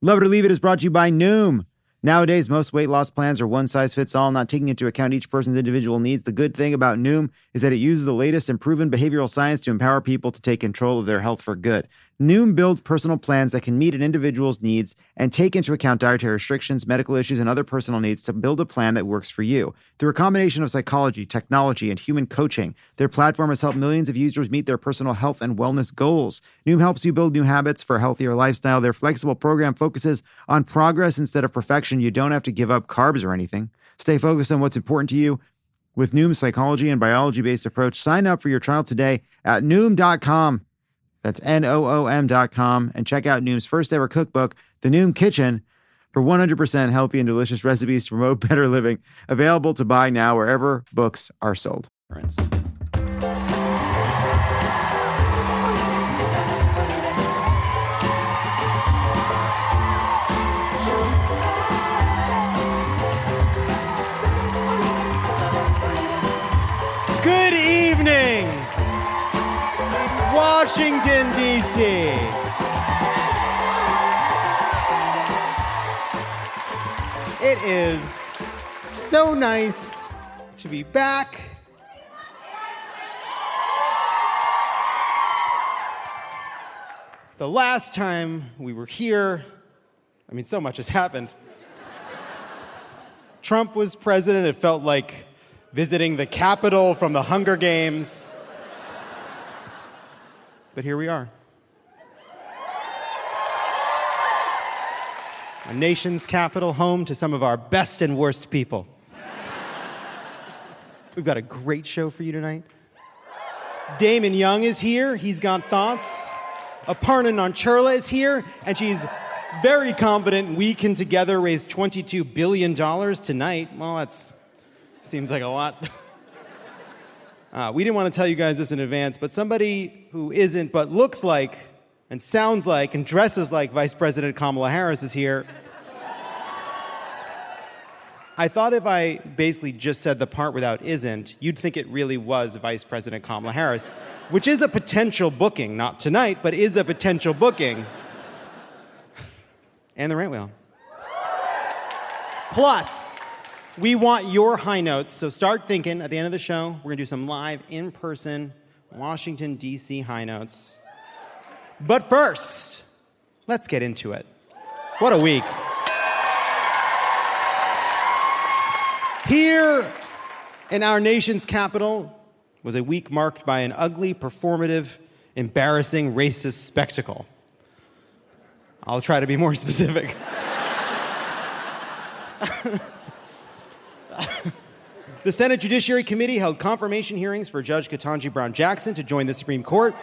Love It or Leave It is brought to you by Noom. Nowadays, most weight loss plans are one size fits all, not taking into account each person's individual needs. The good thing about Noom is that it uses the latest and proven behavioral science to empower people to take control of their health for good. Noom builds personal plans that can meet an individual's needs and take into account dietary restrictions, medical issues, and other personal needs to build a plan that works for you. Through a combination of psychology, technology, and human coaching, their platform has helped millions of users meet their personal health and wellness goals. Noom helps you build new habits for a healthier lifestyle. Their flexible program focuses on progress instead of perfection. You don't have to give up carbs or anything. Stay focused on what's important to you. With Noom's psychology and biology-based approach, sign up for your trial today at Noom.com. That's Noom.com, and check out Noom's first ever cookbook, The Noom Kitchen, for 100% healthy and delicious recipes to promote better living. Available to buy now wherever books are sold. Good evening, Washington, D.C. It is so nice to be back. The last time we were here, so much has happened. Trump was president. It felt like visiting the Capitol from the Hunger Games. But here we are. Our nation's capital, home to some of our best and worst people. We've got a great show for you tonight. Damon Young is here. He's got thoughts. Aparna Nancherla is here, and she's very confident we can together raise $22 billion tonight. Well, that seems like a lot. We didn't want to tell you guys this in advance, but somebody who isn't but looks like and sounds like and dresses like Vice President Kamala Harris is here. I thought if I basically just said the part without isn't, you'd think it really was Vice President Kamala Harris, which is a potential booking, not tonight, but is a potential booking. And the right wheel. Plus, we want your high notes, so start thinking at the end of the show. We're going to do some live, in-person Washington, D.C. high notes. But first, let's get into it. What a week. Here in our nation's capital was a week marked by an ugly, performative, embarrassing, racist spectacle. I'll try to be more specific. The Senate Judiciary Committee held confirmation hearings for Judge Ketanji Brown Jackson to join the Supreme Court.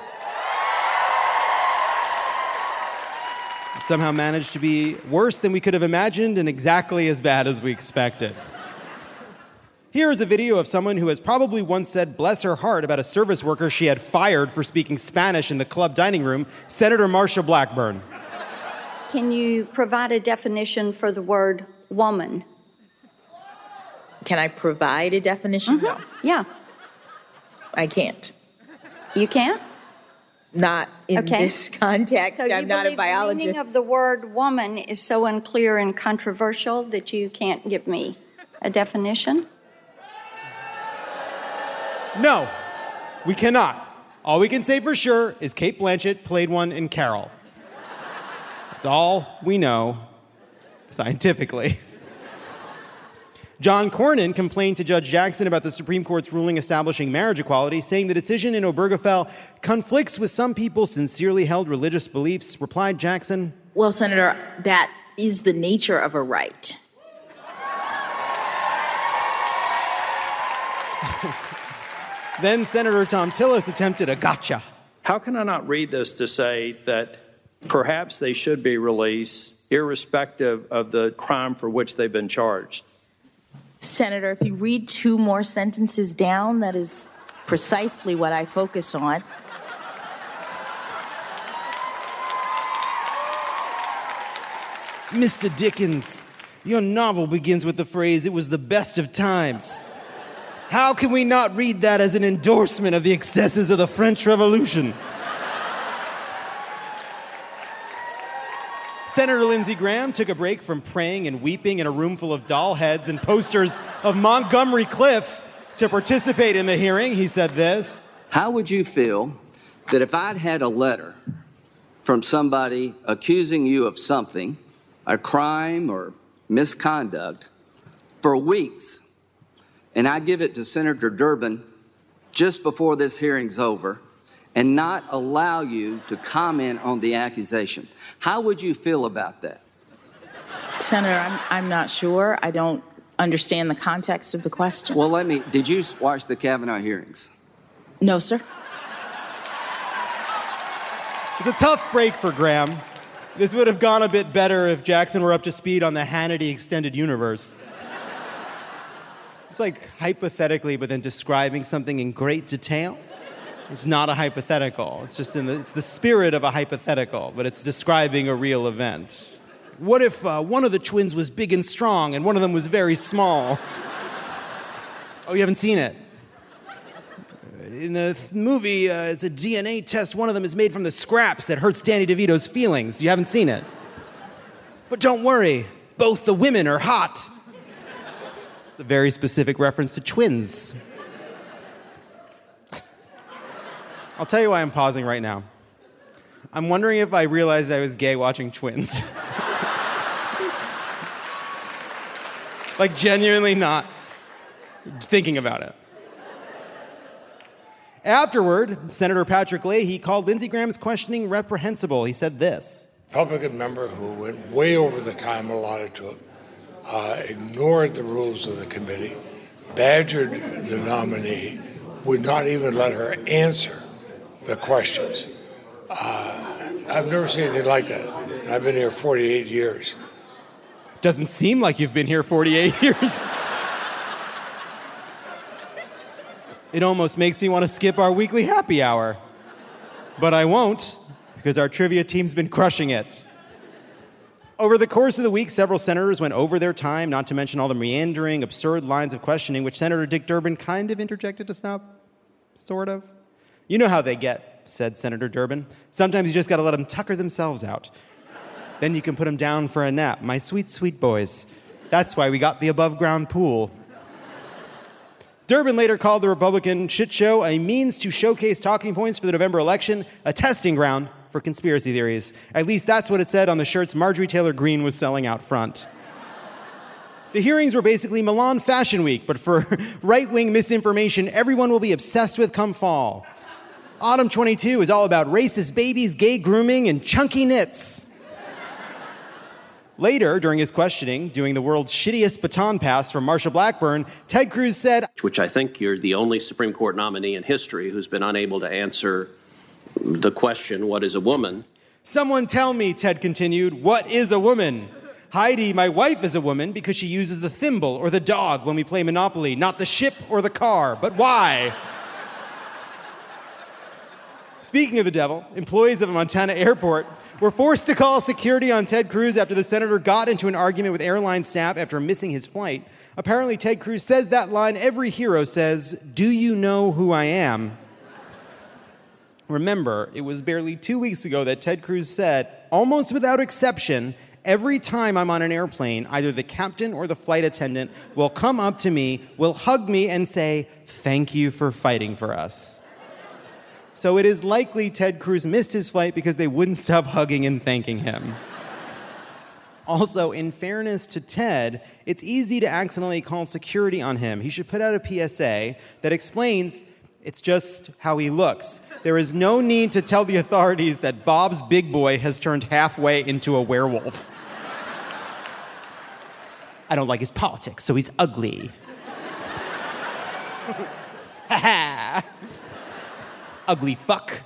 It somehow managed to be worse than we could have imagined and exactly as bad as we expected. Here is a video of someone who has probably once said bless her heart about a service worker she had fired for speaking Spanish in the club dining room, Senator Marsha Blackburn. Can you provide a definition for the word woman? Can I provide a definition? Mm-hmm. No. Yeah. I can't. You can't? Not in this context. So I'm not a biologist. The meaning of the word woman is so unclear and controversial that you can't give me a definition? No, we cannot. All we can say for sure is Cate Blanchett played one in Carol. That's all we know scientifically. John Cornyn complained to Judge Jackson about the Supreme Court's ruling establishing marriage equality, saying the decision in Obergefell conflicts with some people's sincerely held religious beliefs. Replied Jackson, "Well, Senator, that is the nature of a right." Then Senator Thom Tillis attempted a gotcha. How can I not read this to say that perhaps they should be released irrespective of the crime for which they've been charged? Senator, if you read two more sentences down, that is precisely what I focus on. Mr. Dickens, your novel begins with the phrase, "It was the best of times." How can we not read that as an endorsement of the excesses of the French Revolution? Senator Lindsey Graham took a break from praying and weeping in a room full of doll heads and posters of Montgomery Cliff to participate in the hearing. He said this. How would you feel that if I'd had a letter from somebody accusing you of something, a crime or misconduct, for weeks, and I give it to Senator Durbin just before this hearing's over and not allow you to comment on the accusation? How would you feel about that? Senator, I'm not sure. I don't understand the context of the question. Well, did you watch the Kavanaugh hearings? No, sir. It's a tough break for Graham. This would have gone a bit better if Jackson were up to speed on the Hannity extended universe. It's like hypothetically, but then describing something in great detail. It's not a hypothetical. It's just it's the spirit of a hypothetical, but it's describing a real event. What if one of the twins was big and strong and one of them was very small? Oh, you haven't seen it? In the movie, it's a DNA test. One of them is made from the scraps that hurts Danny DeVito's feelings. You haven't seen it? But don't worry, both the women are hot. It's a very specific reference to twins. I'll tell you why I'm pausing right now. I'm wondering if I realized I was gay watching Twins. Like, genuinely not thinking about it. Afterward, Senator Patrick Leahy called Lindsey Graham's questioning reprehensible. He said this. Republican member who went way over the time allotted to him, ignored the rules of the committee, badgered the nominee, would not even let her answer the questions. I've never seen anything like that. I've been here 48 years. Doesn't seem like you've been here 48 years. It almost makes me want to skip our weekly happy hour. But I won't, because our trivia team's been crushing it. Over the course of the week, several senators went over their time, not to mention all the meandering, absurd lines of questioning, which Senator Dick Durbin kind of interjected to stop. Sort of. You know how they get, said Senator Durbin. Sometimes you just got to let them tucker themselves out. Then you can put them down for a nap. My sweet, sweet boys. That's why we got the above-ground pool. Durbin later called the Republican shit show a means to showcase talking points for the November election, a testing ground for conspiracy theories. At least that's what it said on the shirts Marjorie Taylor Greene was selling out front. The hearings were basically Milan Fashion Week, but for right-wing misinformation everyone will be obsessed with come fall. Autumn 22 is all about racist babies, gay grooming, and chunky knits. Later, during his questioning, doing the world's shittiest baton pass from Marsha Blackburn, Ted Cruz said, which I think you're the only Supreme Court nominee in history who's been unable to answer the question, what is a woman? Someone tell me, Ted continued, what is a woman? Heidi, my wife, is a woman because she uses the thimble or the dog when we play Monopoly, not the ship or the car. But why? Speaking of the devil, employees of a Montana airport were forced to call security on Ted Cruz after the senator got into an argument with airline staff after missing his flight. Apparently, Ted Cruz says that line every hero says, "Do you know who I am?" Remember, it was barely 2 weeks ago that Ted Cruz said, almost without exception, every time I'm on an airplane, either the captain or the flight attendant will come up to me, will hug me, and say, "Thank you for fighting for us." So it is likely Ted Cruz missed his flight because they wouldn't stop hugging and thanking him. Also, in fairness to Ted, it's easy to accidentally call security on him. He should put out a PSA that explains it's just how he looks. There is no need to tell the authorities that Bob's big boy has turned halfway into a werewolf. I don't like his politics, so he's ugly. Ha ha! Ugly fuck.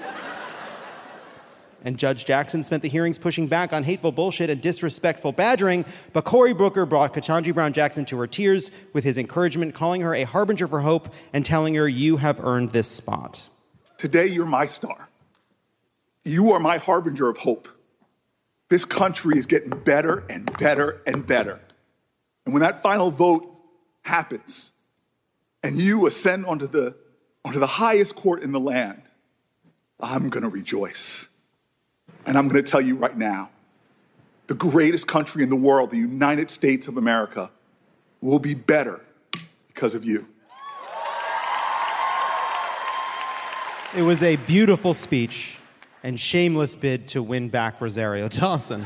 And Judge Jackson spent the hearings pushing back on hateful bullshit and disrespectful badgering, but Cory Booker brought Ketanji Brown Jackson to her tears with his encouragement, calling her a harbinger for hope and telling her, "You have earned this spot." Today, you're my star. You are my harbinger of hope. This country is getting better and better and better. And when that final vote happens and you ascend onto the highest court in the land, I'm going to rejoice. And I'm going to tell you right now, the greatest country in the world, the United States of America, will be better because of you. It was a beautiful speech and shameless bid to win back Rosario Dawson.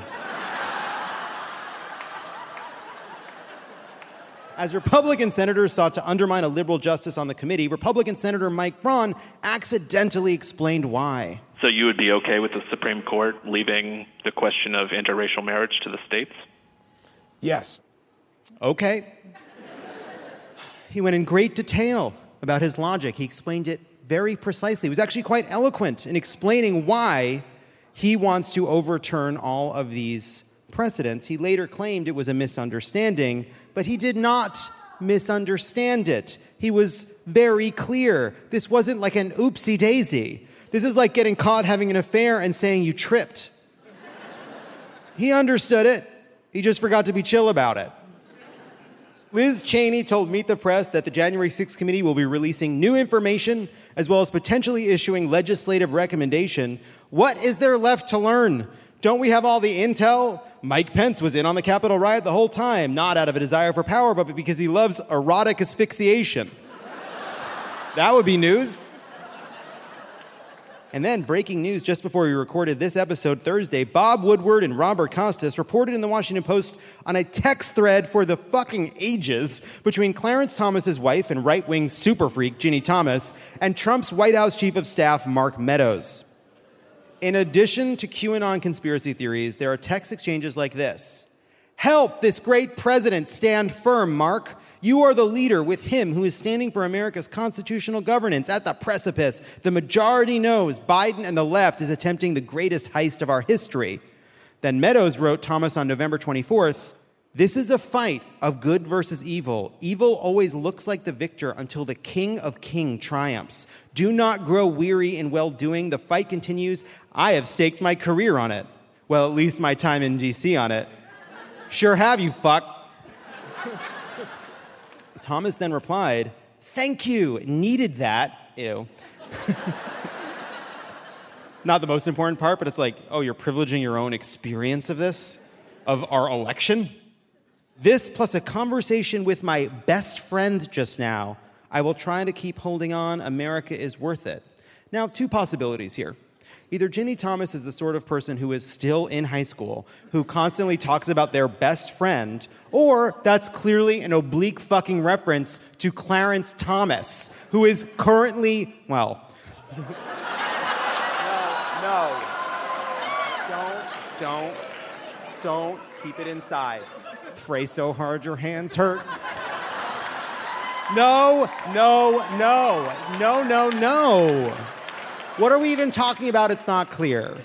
As Republican senators sought to undermine a liberal justice on the committee, Republican Senator Mike Braun accidentally explained why. So you would be okay with the Supreme Court leaving the question of interracial marriage to the states? Yes. Okay. He went in great detail about his logic. He explained it very precisely. He was actually quite eloquent in explaining why he wants to overturn all of these precedents. He later claimed it was a misunderstanding, but he did not misunderstand it. He was very clear. This wasn't like an oopsie daisy. This is like getting caught having an affair and saying you tripped. He understood it. He just forgot to be chill about it. Liz Cheney told Meet the Press that the January 6th committee will be releasing new information as well as potentially issuing legislative recommendation. What is there left to learn? Don't we have all the intel? Mike Pence was in on the Capitol riot the whole time, not out of a desire for power, but because he loves erotic asphyxiation. That would be news. And then, breaking news just before we recorded this episode Thursday, Bob Woodward and Robert Costas reported in the Washington Post on a text thread for the fucking ages between Clarence Thomas's wife and right-wing super freak Ginny Thomas and Trump's White House chief of staff Mark Meadows. In addition to QAnon conspiracy theories, there are text exchanges like this. Help this great president stand firm, Mark. You are the leader with him who is standing for America's constitutional governance at the precipice. The majority knows Biden and the left is attempting the greatest heist of our history. Then Meadows wrote Thomas on November 24th, this is a fight of good versus evil. Evil always looks like the victor until the King of King triumphs. Do not grow weary in well-doing. The fight continues. I have staked my career on it. Well, at least my time in D.C. on it. Sure have, you fuck. Thomas then replied, thank you, needed that. Ew. Not the most important part, but it's like, oh, you're privileging your own experience of this, of our election? This plus a conversation with my best friend just now. I will try to keep holding on. America is worth it. Now, two possibilities here. Either Ginny Thomas is the sort of person who is still in high school, who constantly talks about their best friend, or that's clearly an oblique fucking reference to Clarence Thomas, who is currently, well... No. Don't keep it inside. Pray so hard your hands hurt. No. What are we even talking about? It's not clear.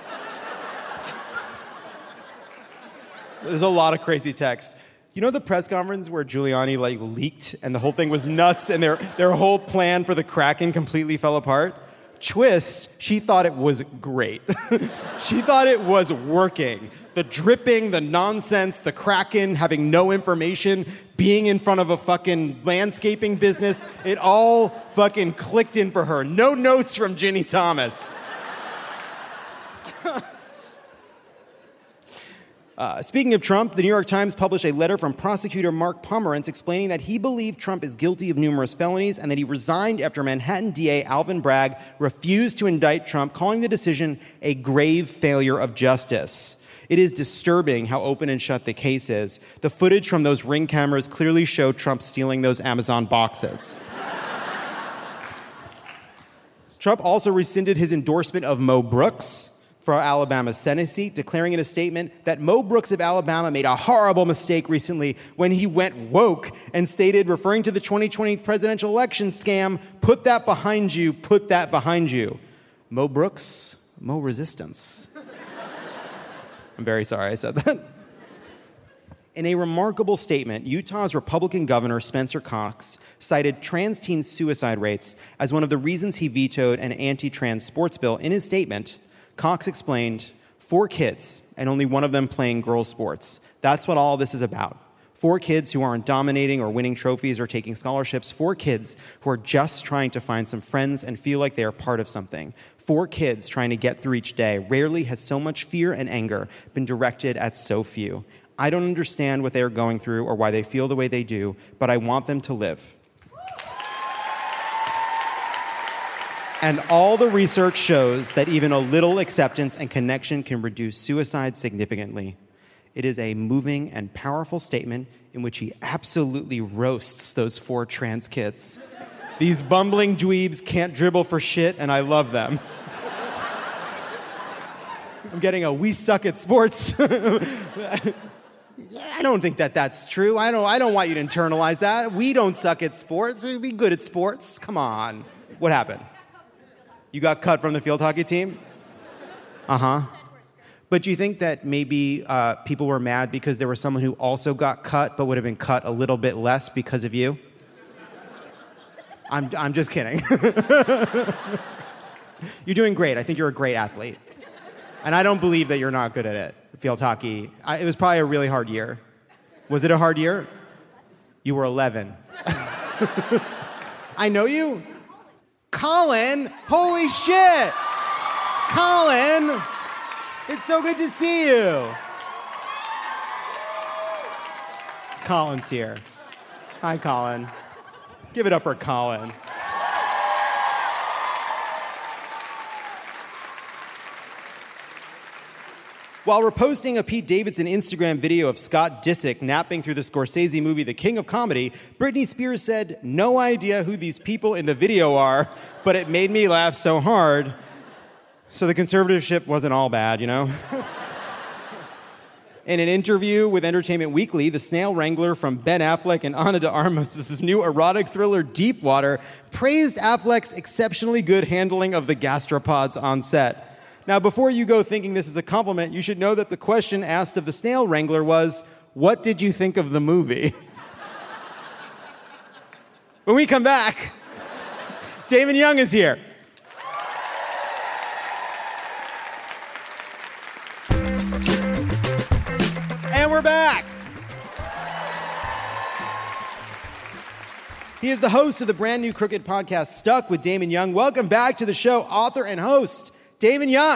There's a lot of crazy text. You know the press conference where Giuliani leaked and the whole thing was nuts and their whole plan for the Kraken completely fell apart? Twist, she thought it was great. She thought it was working. The dripping, the nonsense, the Kraken, having no information, being in front of a fucking landscaping business, it all fucking clicked in for her. No notes from Ginny Thomas. Speaking of Trump, the New York Times published a letter from prosecutor Mark Pomerantz explaining that he believed Trump is guilty of numerous felonies and that he resigned after Manhattan DA Alvin Bragg refused to indict Trump, calling the decision a grave failure of justice. It is disturbing how open and shut the case is. The footage from those Ring cameras clearly showed Trump stealing those Amazon boxes. Trump also rescinded his endorsement of Mo Brooks for Alabama's Senate seat, declaring in a statement that Mo Brooks of Alabama made a horrible mistake recently when he went woke and stated, referring to the 2020 presidential election scam, put that behind you, put that behind you. Mo Brooks, Mo resistance. I'm very sorry I said that. In a remarkable statement, Utah's Republican governor, Spencer Cox, cited trans teen suicide rates as one of the reasons he vetoed an anti-trans sports bill. In his statement, Cox explained, 4 kids and only one of them playing girls' sports. That's what all this is about. 4 kids who aren't dominating or winning trophies or taking scholarships. 4 kids who are just trying to find some friends and feel like they are part of something. 4 kids trying to get through each day. Rarely has so much fear and anger been directed at so few. I don't understand what they are going through or why they feel the way they do, but I want them to live. And all the research shows that even a little acceptance and connection can reduce suicide significantly. It is a moving and powerful statement in which he absolutely roasts those 4 trans kids. These bumbling dweebs can't dribble for shit, and I love them. I'm getting a "we suck at sports." I don't think that that's true. I don't want you to internalize that. We don't suck at sports. We'd be good at sports. Come on. What happened? You got cut from the field hockey team? Uh-huh. But do you think that maybe people were mad because there was someone who also got cut but would have been cut a little bit less because of you? I'm just kidding. You're doing great. I think you're a great athlete. And I don't believe that you're not good at it, field hockey. It was probably a really hard year. Was it a hard year? You were 11. I know you? Colin, holy shit! Colin, it's so good to see you. Colin's here. Hi, Colin. Give it up for Colin. While reposting a Pete Davidson Instagram video of Scott Disick napping through the Scorsese movie The King of Comedy, Britney Spears said, "No idea who these people in the video are, but it made me laugh so hard." So the conservatorship wasn't all bad, you know? In an interview with Entertainment Weekly, the snail wrangler from Ben Affleck and Ana de Armas' new erotic thriller Deep Water praised Affleck's exceptionally good handling of the gastropods on set. Now, before you go thinking this is a compliment, you should know that the question asked of the snail wrangler was, "What did you think of the movie?" When we come back, Damon Young is here. And we're back. He is the host of the brand new Crooked podcast, Stuck with Damon Young. Welcome back to the show, author and host, Damon Young.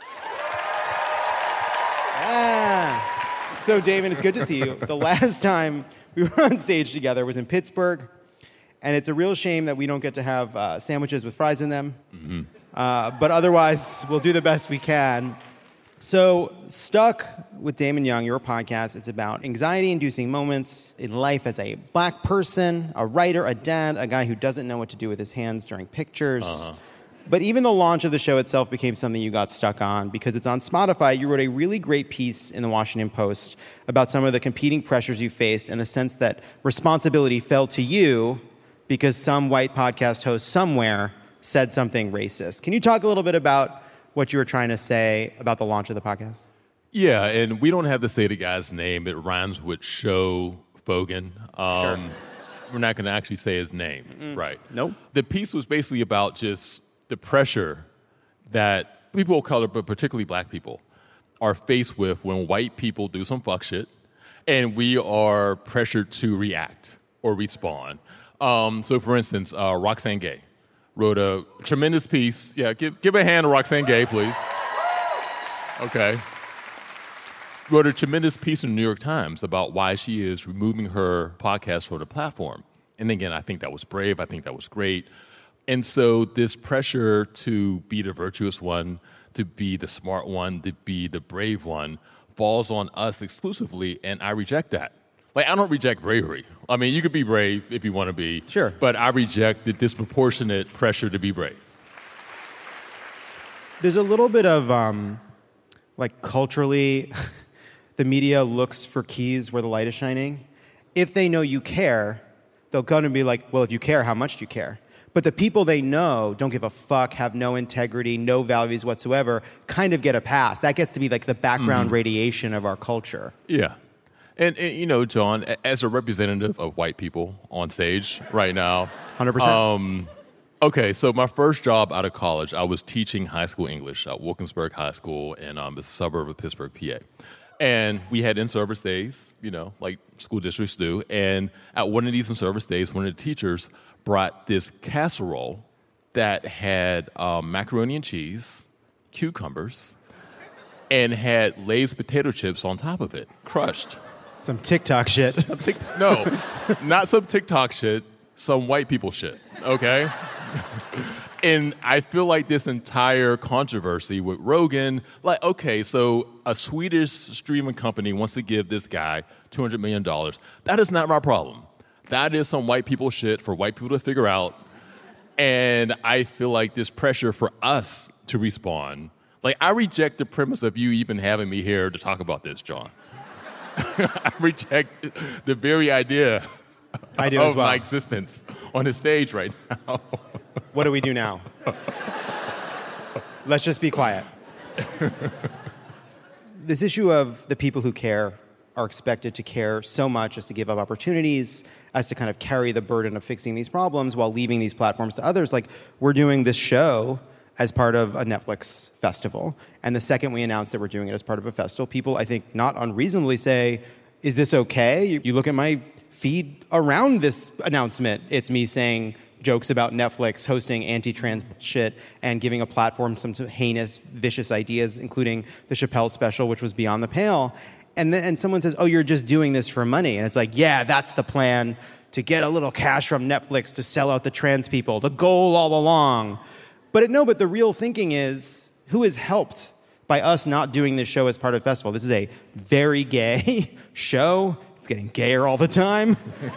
Yeah. So, Damon, it's good to see you. The last time we were on stage together was in Pittsburgh, and it's a real shame that we don't get to have sandwiches with fries in them. Mm-hmm. But otherwise, we'll do the best we can. So, Stuck with Damon Young, your podcast, it's about anxiety-inducing moments in life as a black person, a writer, a dad, a guy who doesn't know what to do with his hands during pictures. Uh-huh. But even the launch of the show itself became something you got stuck on because it's on Spotify. You wrote a really great piece in the Washington Post about some of the competing pressures you faced and the sense that responsibility fell to you because some white podcast host somewhere said something racist. Can you talk a little bit about what you were trying to say about the launch of the podcast? Yeah, and we don't have to say the guy's name. It rhymes with Show Fogan. Sure. We're not going to actually say his name, right? Nope. The piece was basically about just the pressure that people of color, but particularly black people, are faced with when white people do some fuck shit, and we are pressured to react or respond. So, for instance, Roxane Gay wrote a tremendous piece. Yeah, give a hand to Roxane Gay, please. Okay. Wrote a tremendous piece in the New York Times about why she is removing her podcast from the platform. And again, I think that was brave. I think that was great. And so this pressure to be the virtuous one, to be the smart one, to be the brave one, falls on us exclusively, and I reject that. Like, I don't reject bravery. I mean, you could be brave if you want to be. Sure. But I reject the disproportionate pressure to be brave. There's a little bit of, culturally, the media looks for keys where the light is shining. If they know you care, they'll come and be like, well, if you care, how much do you care? But the people they know don't give a fuck, have no integrity, no values whatsoever, kind of get a pass. That gets to be like the background radiation of our culture. Yeah. And, you know, John, as a representative of white people on stage right now. 100%. Okay, so my first job out of college, I was teaching high school English at Wilkinsburg High School in a suburb of Pittsburgh, PA. And we had in-service days, like school districts do. And at one of these in-service days, one of the teachers brought this casserole that had macaroni and cheese, cucumbers, and had Lay's potato chips on top of it, crushed. Some TikTok shit. No, not some TikTok shit, some white people shit, okay? And I feel like this entire controversy with Rogan, like, okay, so a Swedish streaming company wants to give this guy $200 million. That is not my problem. That is some white people shit for white people to figure out. And I feel like there's pressure for us to respond. Like, I reject the premise of you even having me here to talk about this, John. I reject the very idea of my existence on the stage right now. What do we do now? Let's just be quiet. This issue of the people who care are expected to care so much as to give up opportunities, as to kind of carry the burden of fixing these problems while leaving these platforms to others. Like, we're doing this show as part of a Netflix festival. And the second we announce that we're doing it as part of a festival, people, I think, not unreasonably say, is this okay? You look at my feed around this announcement. It's me saying jokes about Netflix, hosting anti-trans shit, and giving a platform to some heinous, vicious ideas, including the Chappelle special, which was beyond the pale. And someone says, oh, you're just doing this for money. And it's like, yeah, that's the plan, to get a little cash from Netflix to sell out the trans people, the goal all along. But the real thinking is, who is helped by us not doing this show as part of the festival? This is a very gay show. It's getting gayer all the time.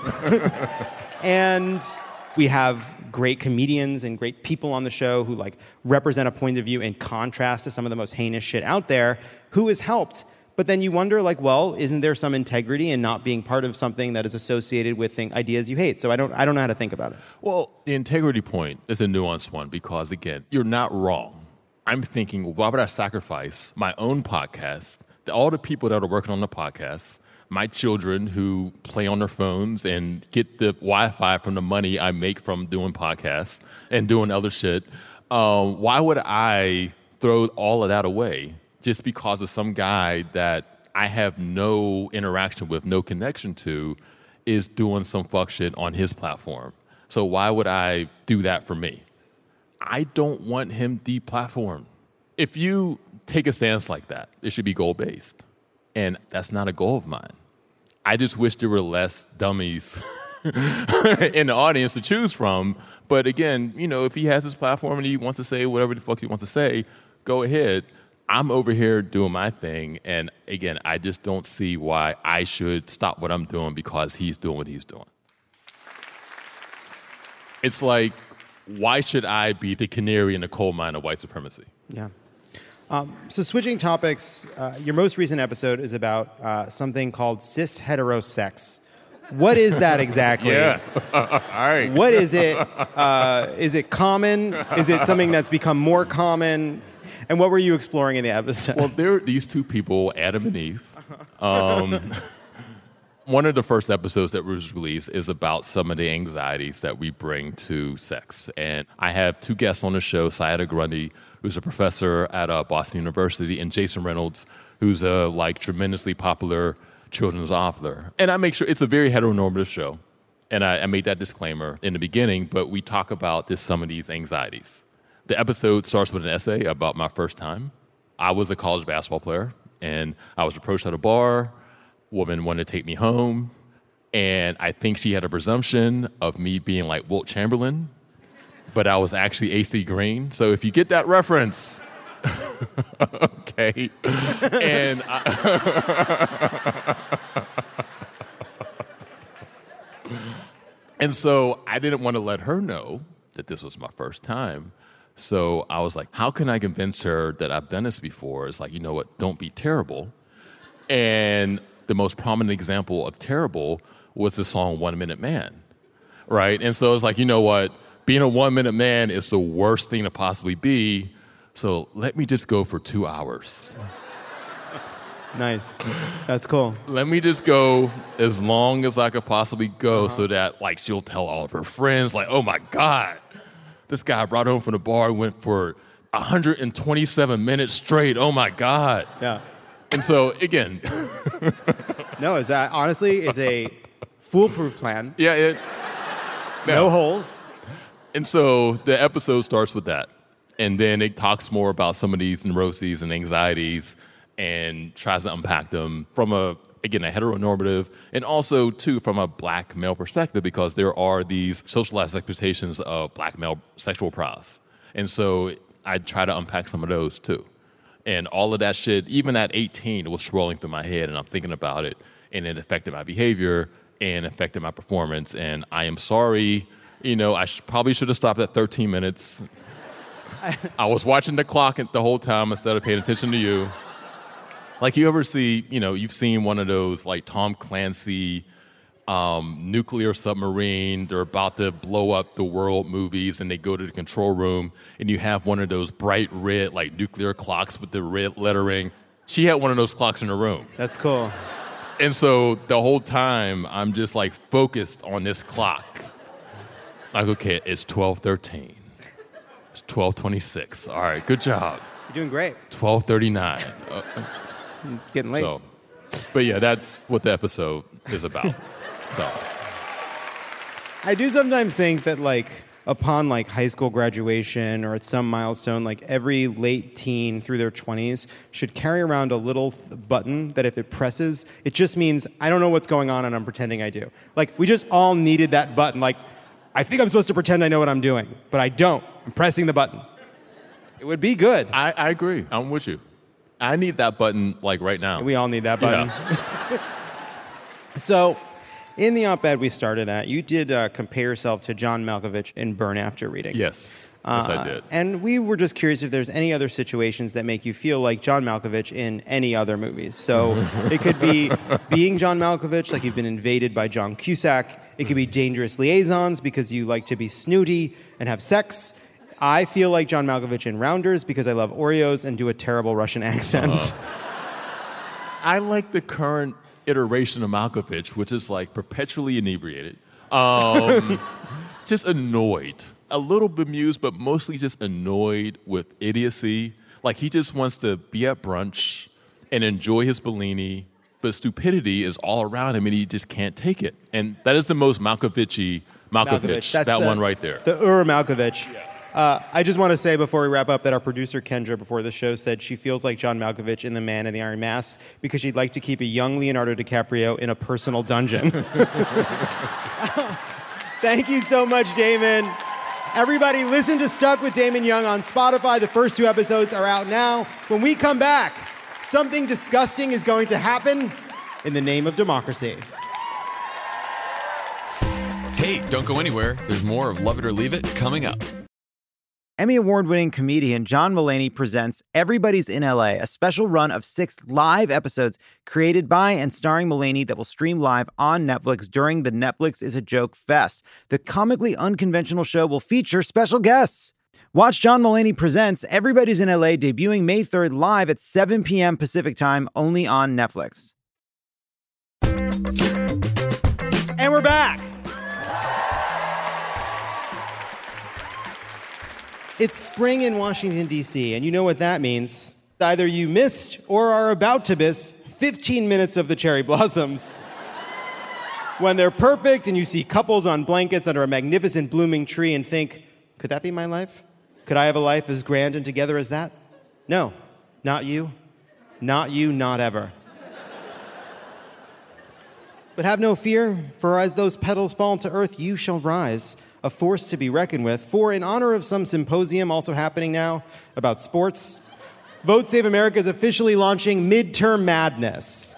And we have great comedians and great people on the show who represent a point of view in contrast to some of the most heinous shit out there. Who is helped? But then you wonder, isn't there some integrity in not being part of something that is associated with ideas you hate? So I don't know how to think about it. Well, the integrity point is a nuanced one because, again, you're not wrong. I'm thinking, why would I sacrifice my own podcast, all the people that are working on the podcast, my children who play on their phones and get the Wi-Fi from the money I make from doing podcasts and doing other shit? Why would I throw all of that away just because of some guy that I have no interaction with, no connection to, is doing some fuck shit on his platform? So why would I do that for me? I don't want him deplatformed. If you take a stance like that, it should be goal-based. And that's not a goal of mine. I just wish there were less dummies in the audience to choose from. But again, if he has his platform and he wants to say whatever the fuck he wants to say, go ahead. I'm over here doing my thing, and again, I just don't see why I should stop what I'm doing because he's doing what he's doing. It's like, why should I be the canary in the coal mine of white supremacy? Yeah. So switching topics, your most recent episode is about something called cis-heterosex. What is that exactly? Yeah. All right. What is it? Is it common? Is it something that's become more common? And what were you exploring in the episode? Well, there are these two people, Adam and Eve. One of the first episodes that was released is about some of the anxieties that we bring to sex. And I have two guests on the show, Sayada Grundy, who's a professor at Boston University, and Jason Reynolds, who's a tremendously popular children's author. And I make sure it's a very heteronormative show. And I made that disclaimer in the beginning, but we talk about some of these anxieties. The episode starts with an essay about my first time. I was a college basketball player, and I was approached at a bar. Woman wanted to take me home, and I think she had a presumption of me being like Wilt Chamberlain, but I was actually AC Green. So if you get that reference, okay. And and so I didn't want to let her know that this was my first time. So I was like, how can I convince her that I've done this before? It's like, you know what, don't be terrible. And the most prominent example of terrible was the song 1 Minute Man, right? And so it's like, you know what, being a 1 minute man is the worst thing to possibly be, so let me just go for 2 hours. Nice. That's cool. Let me just go as long as I could possibly go so that she'll tell all of her friends, oh my God, this guy brought home from the bar went for 127 minutes straight. Oh my God. Yeah. And so, again... No, honestly, it's a foolproof plan. Yeah. No holes. And so the episode starts with that. And then it talks more about some of these neuroses and anxieties and tries to unpack them from a heteronormative and also, too, from a black male perspective, because there are these socialized expectations of black male sexual prowess. And so I try to unpack some of those, too. And all of that shit, even at 18, it was swirling through my head, and I'm thinking about it, and it affected my behavior and affected my performance. And I am sorry, I probably should have stopped at 13 minutes. I was watching the clock the whole time instead of paying attention to you. Like, you ever see, you've seen one of those, like, Tom Clancy nuclear submarine, they're about to blow up the world movies, and they go to the control room, and you have one of those bright red, like, nuclear clocks with the red lettering. She had one of those clocks in her room. That's cool. And so the whole time, I'm just, like, focused on this clock. Like, okay, it's 12:13. It's 12:26. All right, good job. You're doing great. 12:39. Getting late. But yeah, that's what the episode is about. So I do sometimes think that, like, upon, like, high school graduation or at some milestone, like, every late teen through their 20s should carry around a little button that if it presses, it just means I don't know what's going on and I'm pretending I do. Like, we just all needed that button. Like, I think I'm supposed to pretend I know what I'm doing, but I don't. I'm pressing the button. It would be good. I agree. I'm with you. I need that button, like, right now. We all need that button. Yeah. So, in the op-ed we started at, you did compare yourself to John Malkovich in Burn After Reading. Yes. Yes, I did. And we were just curious if there's any other situations that make you feel like John Malkovich in any other movies. So it could be being John Malkovich, like you've been invaded by John Cusack. It could be Dangerous Liaisons because you like to be snooty and have sex. I feel like John Malkovich in Rounders because I love Oreos and do a terrible Russian accent. I like the current iteration of Malkovich, which is, like, perpetually inebriated. Just annoyed. A little bemused, but mostly just annoyed with idiocy. Like, he just wants to be at brunch and enjoy his Bellini, but stupidity is all around him and he just can't take it. And that is the most Malkovich-y Malkovich. That one right there. The Malkovich. Yeah. I just want to say before we wrap up that our producer Kendra before the show said she feels like John Malkovich in The Man in the Iron Mask because she'd like to keep a young Leonardo DiCaprio in a personal dungeon. Thank you so much, Damon. Everybody, listen to Stuck with Damon Young on Spotify. The first 2 episodes are out now. When we come back, something disgusting is going to happen in the name of democracy. Hey, don't go anywhere. There's more of Love It or Leave It coming up. Emmy award-winning comedian John Mulaney presents Everybody's in LA, a special run of 6 live episodes created by and starring Mulaney that will stream live on Netflix during the Netflix is a Joke Fest. The comically unconventional show will feature special guests. Watch John Mulaney Presents Everybody's in LA debuting May 3rd live at 7 p.m. Pacific time only on Netflix. And we're back. It's spring in Washington, D.C., and you know what that means. Either you missed or are about to miss 15 minutes of the cherry blossoms. When they're perfect and you see couples on blankets under a magnificent blooming tree and think, could that be my life? Could I have a life as grand and together as that? No, not you. Not you, not ever. But have no fear, for as those petals fall to earth, you shall rise, a force to be reckoned with. For in honor of some symposium also happening now about sports, Vote Save America is officially launching Midterm Madness.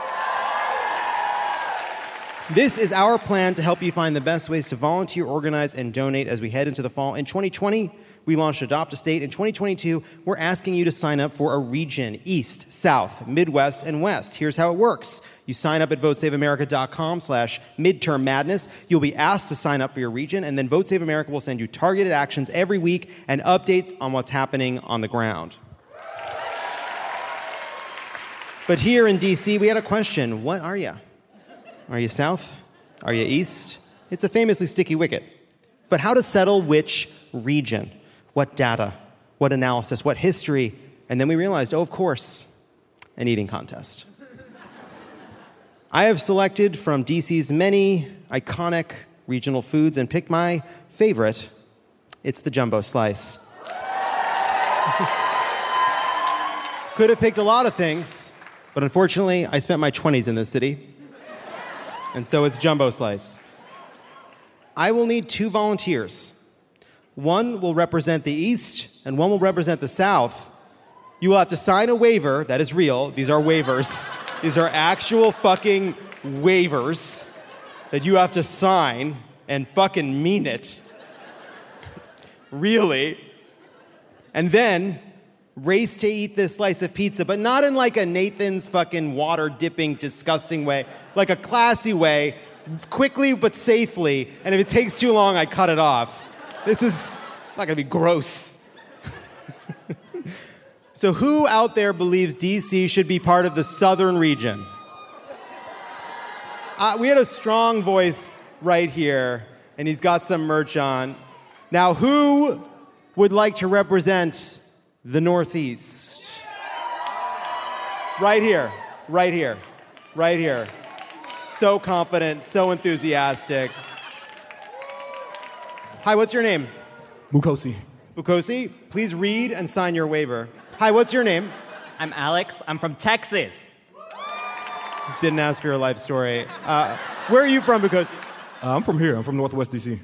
This is our plan to help you find the best ways to volunteer, organize, and donate as we head into the fall. In 2020, we launched Adopt a State. In 2022, we're asking you to sign up for a region, East, South, Midwest, and West. Here's how it works. You sign up at votesaveamerica.com/midterm madness. You'll be asked to sign up for your region, and then Vote Save America will send you targeted actions every week and updates on what's happening on the ground. But here in D.C., we had a question. What are you? Are you South? Are you East? It's a famously sticky wicket. But how to settle which region? What data? What analysis? What history? And then we realized, oh, of course, an eating contest. I have selected from DC's many iconic regional foods and picked my favorite. It's the jumbo slice. Could have picked a lot of things, but unfortunately, I spent my 20s in this city. And so it's jumbo slice. I will need 2 volunteers. One will represent the East, and one will represent the South. You will have to sign a waiver that is real. These are waivers. These are actual fucking waivers that you have to sign and fucking mean it. Really. And then race to eat this slice of pizza, but not in like a Nathan's fucking water-dipping, disgusting way, like a classy way, quickly but safely, and if it takes too long, I cut it off. This is not gonna be gross. So who out there believes DC should be part of the southern region? We had a strong voice right here, and he's got some merch on. Now, who would like to represent the Northeast? Right here, right here, right here. So confident, so enthusiastic. Hi, what's your name? Mukosi. Bukosi, please read and sign your waiver. Hi, what's your name? I'm Alex. I'm from Texas. Didn't ask for your life story. Where are you from, Bukosi? I'm from here. I'm from Northwest DC.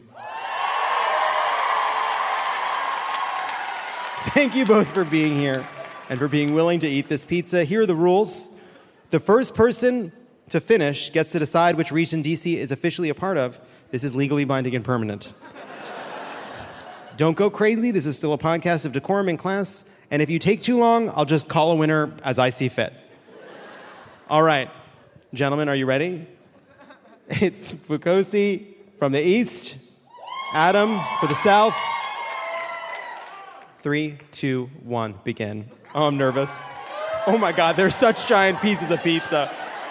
Thank you both for being here and for being willing to eat this pizza. Here are the rules. The first person to finish gets to decide which region DC is officially a part of. This is legally binding and permanent. Don't go crazy. This is still a podcast of decorum and class. And if you take too long, I'll just call a winner as I see fit. All right. Gentlemen, are you ready? It's Bukosi from the East, Adam for the South. 3, 2, 1, begin. Oh, I'm nervous. Oh my God, they're such giant pieces of pizza.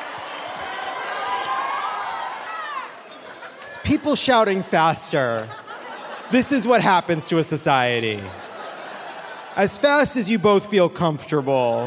People shouting faster. This is what happens to a society. As fast as you both feel comfortable.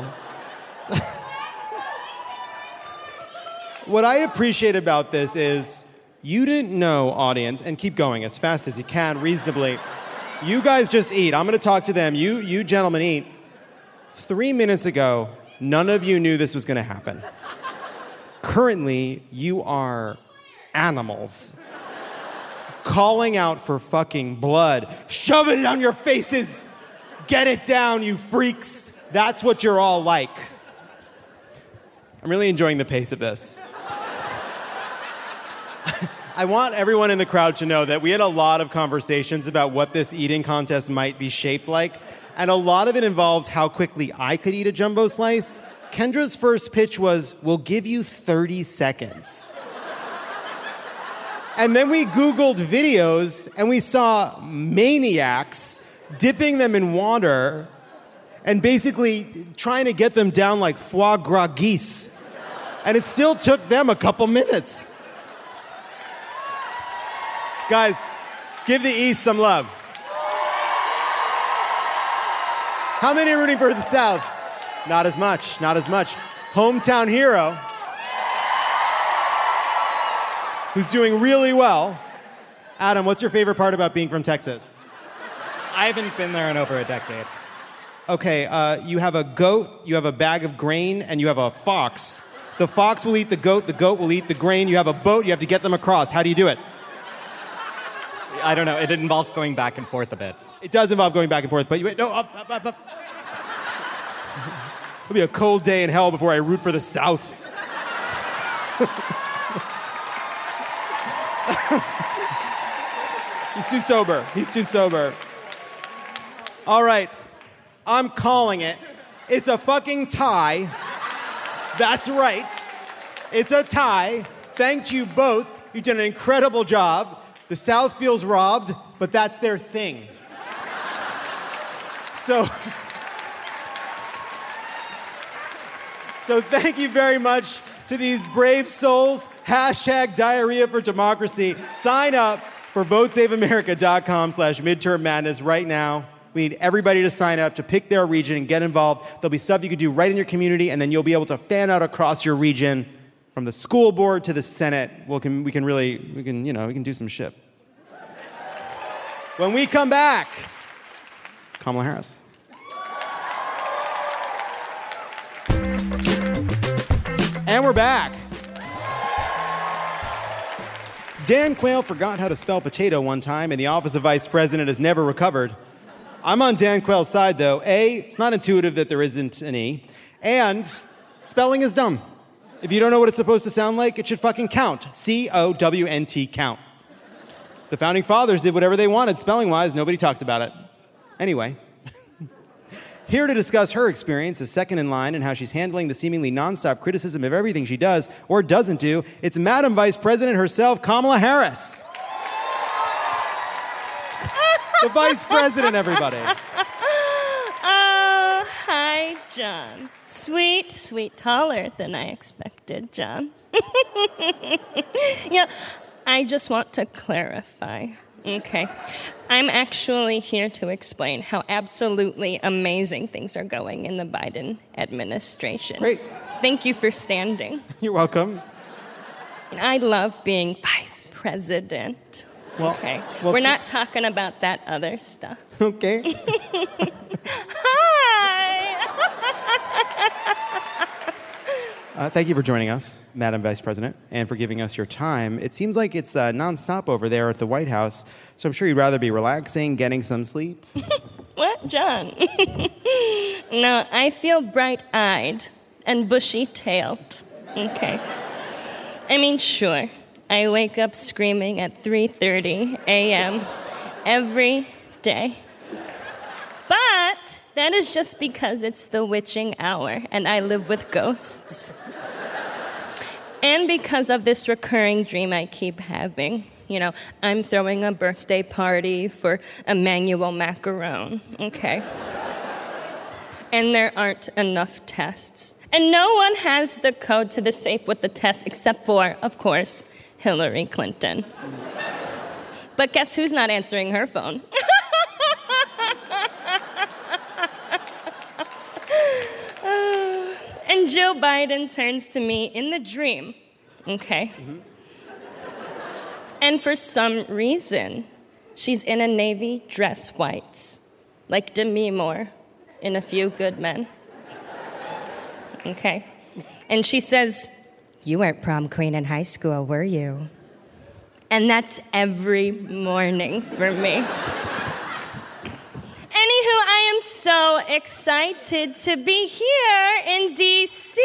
What I appreciate about this is you didn't know, audience, and keep going as fast as you can, reasonably. You guys just eat. I'm going to talk to them. You gentlemen eat. 3 minutes ago, none of you knew this was going to happen. Currently, you are animals. Calling out for fucking blood. Shove it down your faces. Get it down, you freaks. That's what you're all like. I'm really enjoying the pace of this. I want everyone in the crowd to know that we had a lot of conversations about what this eating contest might be shaped like, and a lot of it involved how quickly I could eat a jumbo slice. Kendra's first pitch was, we'll give you 30 seconds. And then we Googled videos, and we saw maniacs dipping them in water and basically trying to get them down like foie gras geese. And it still took them a couple minutes. Guys, give the East some love. How many are rooting for the South? Not as much, not as much. Hometown hero, who's doing really well. Adam, what's your favorite part about being from Texas? I haven't been there in over a decade. Okay, you have a goat, you have a bag of grain, and you have a fox. The fox will eat the goat will eat the grain. You have a boat, you have to get them across. How do you do it? I don't know. It involves going back and forth a bit. It does involve going back and forth, but you wait, no, up. It'll be a cold day in hell before I root for the South. He's too sober. He's too sober. All right. I'm calling it. It's a fucking tie. That's right. It's a tie. Thank you both. You did an incredible job. The South feels robbed, but that's their thing. So thank you very much to these brave souls. Hashtag Diarrhea for Democracy. Sign up for votesaveamerica.com/midterm madness right now. We need everybody to sign up to pick their region and get involved. There'll be stuff you can do right in your community, and then you'll be able to fan out across your region from the school board to the Senate. We can do some shit. When we come back, Kamala Harris. And we're back. Dan Quayle forgot how to spell potato one time, and the office of vice president has never recovered. I'm on Dan Quayle's side, though. A, it's not intuitive that there isn't an E, and spelling is dumb. If you don't know what it's supposed to sound like, it should fucking count. C-O-W-N-T, count. The founding fathers did whatever they wanted spelling-wise. Nobody talks about it. Anyway, here to discuss her experience as second in line and how she's handling the seemingly nonstop criticism of everything she does or doesn't do, it's Madam Vice President herself, Kamala Harris. The Vice President, everybody. Oh, hi, John. Sweet, taller than I expected, John. Yeah, I just want to clarify. Okay. I'm actually here to explain how absolutely amazing things are going in the Biden administration. Great. Thank you for standing. You're welcome. And I love being vice president. Well, We're not talking about that other stuff. Okay. Hi! Thank you for joining us, Madam Vice President, and for giving us your time. It seems like it's nonstop over there at the White House, so I'm sure you'd rather be relaxing, getting some sleep. What, John? No, I feel bright-eyed and bushy-tailed. Okay. I mean, sure, I wake up screaming at 3:30 a.m. every day. But that is just because it's the witching hour and I live with ghosts. And because of this recurring dream I keep having. You know, I'm throwing a birthday party for Emmanuel Macaron, okay? And there aren't enough tests. And no one has the code to the safe with the tests except for, of course, Hillary Clinton. But guess who's not answering her phone? And Joe Biden turns to me in the dream, okay? Mm-hmm. And for some reason, she's in a navy dress whites, like Demi Moore in A Few Good Men. Okay? And she says, "You weren't prom queen in high school, were you?" And that's every morning for me. Anywho, I am so excited to be here in D.C.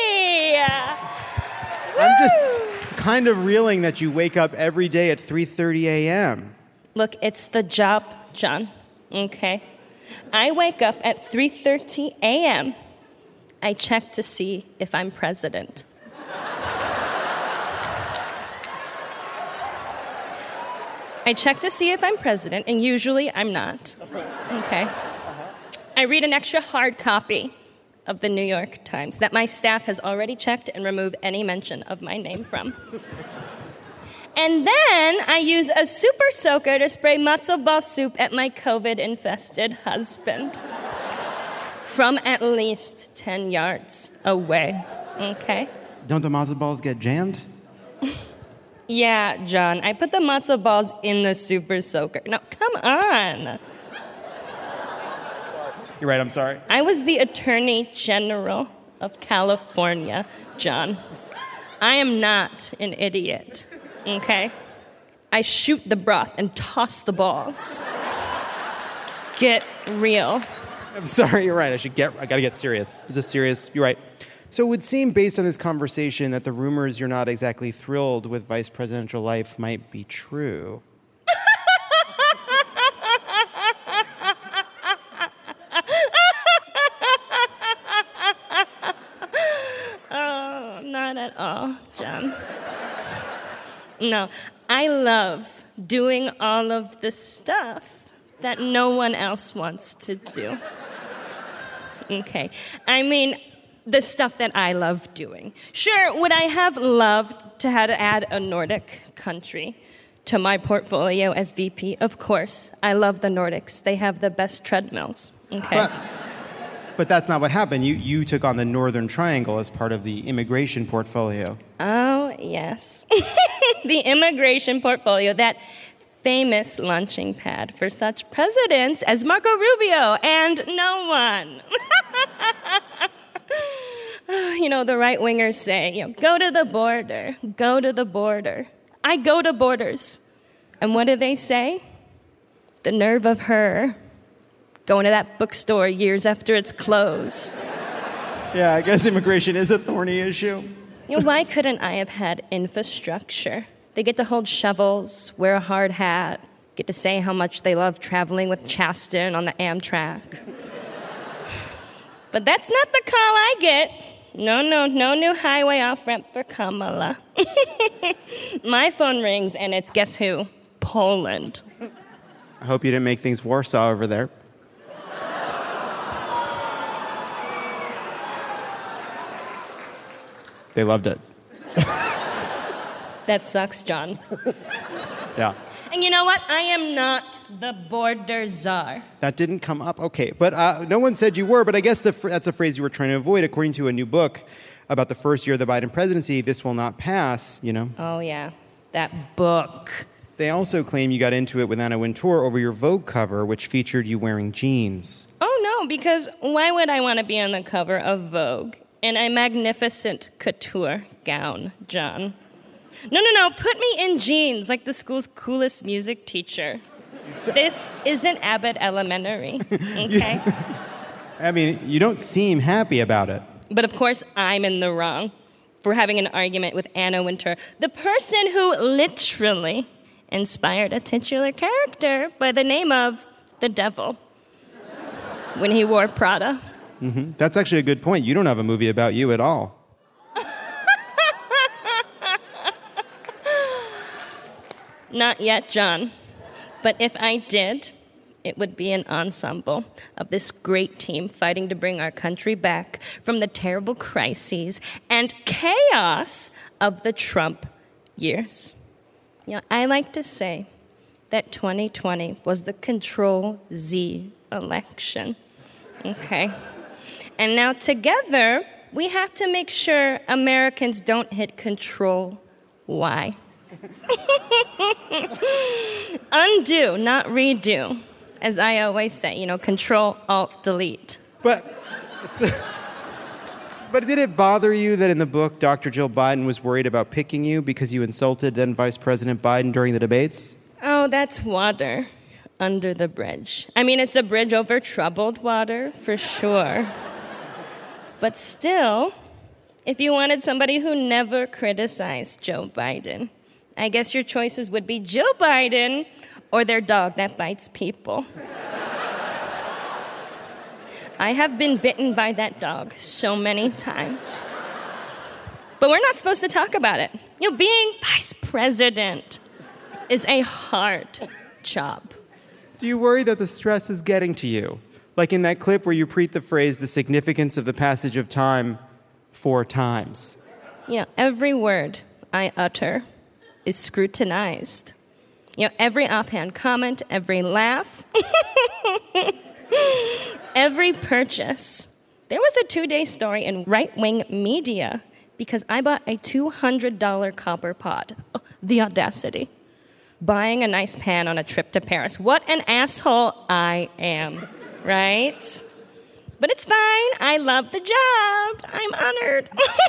I'm just kind of reeling that you wake up every day at 3:30 a.m. Look, it's the job, John, okay? I wake up at 3:30 a.m. I check to see if I'm president. I check to see if I'm president, and usually I'm not. Okay? I read an extra hard copy of the New York Times that my staff has already checked and removed any mention of my name from. And then I use a super soaker to spray matzo ball soup at my COVID-infested husband from at least 10 yards away. Okay? Don't the matzo balls get jammed? Yeah, John, I put the matzo balls in the super soaker. Now, come on. You're right, I'm sorry. I was the Attorney General of California, John. I am not an idiot, okay? I shoot the broth and toss the balls. Get real. I'm sorry, you're right. I gotta get serious. Is this serious? You're right. So it would seem, based on this conversation, that the rumors you're not exactly thrilled with vice presidential life might be true. Oh, not at all, John. No, I love doing all of the stuff that no one else wants to do. Okay, I mean, the stuff that I love doing. Sure, would I have loved to have add a Nordic country to my portfolio as VP, of course, I love the Nordics. They have the best treadmills. Okay. But that's not what happened. You took on the Northern Triangle as part of the immigration portfolio. Oh, yes. The immigration portfolio, that famous launching pad for such presidents as Marco Rubio and no one. You know, the right-wingers say, go to the border, go to the border. I go to borders. And what do they say? The nerve of her going to that bookstore years after it's closed. Yeah, I guess immigration is a thorny issue. Why couldn't I have had infrastructure? They get to hold shovels, wear a hard hat, get to say how much they love traveling with Chasten on the Amtrak. But that's not the call I get. No new highway off-ramp for Kamala. My phone rings, and it's guess who? Poland. I hope you didn't make things Warsaw over there. They loved it. That sucks, John. Yeah. And you know what? I am not the border czar. That didn't come up? Okay. But no one said you were, but I guess that's a phrase you were trying to avoid. According to a new book about the first year of the Biden presidency, this will not pass, Oh, yeah. That book. They also claim you got into it with Anna Wintour over your Vogue cover, which featured you wearing jeans. Oh, no, because why would I want to be on the cover of Vogue in a magnificent couture gown, John? No, put me in jeans like the school's coolest music teacher. This isn't Abbott Elementary, okay? I mean, you don't seem happy about it. But of course, I'm in the wrong for having an argument with Anna Wintour, the person who literally inspired a titular character by the name of the Devil when he wore Prada. Mm-hmm. That's actually a good point. You don't have a movie about you at all. Not yet, John. But if I did, it would be an ensemble of this great team fighting to bring our country back from the terrible crises and chaos of the Trump years. I like to say that 2020 was the Control-Z election. Okay. And now together, we have to make sure Americans don't hit Control-Y. Undo, not redo. As I always say, Control, Alt, Delete. But did it bother you that in the book, Dr. Jill Biden was worried about picking you because you insulted then Vice President Biden during the debates? Oh, that's water under the bridge. I mean, it's a bridge over troubled water, for sure. But still, if you wanted somebody who never criticized Joe Biden, I guess your choices would be Jill Biden or their dog that bites people. I have been bitten by that dog so many times. But we're not supposed to talk about it. Being vice president is a hard job. Do you worry that the stress is getting to you? Like in that clip where you repeat the phrase, the significance of the passage of time 4 times. Every word I utter is scrutinized. Every offhand comment, every laugh, every purchase. There was a 2-day story in right-wing media because I bought a $200 copper pot. Oh, the audacity. Buying a nice pan on a trip to Paris. What an asshole I am, right? But it's fine. I love the job. I'm honored.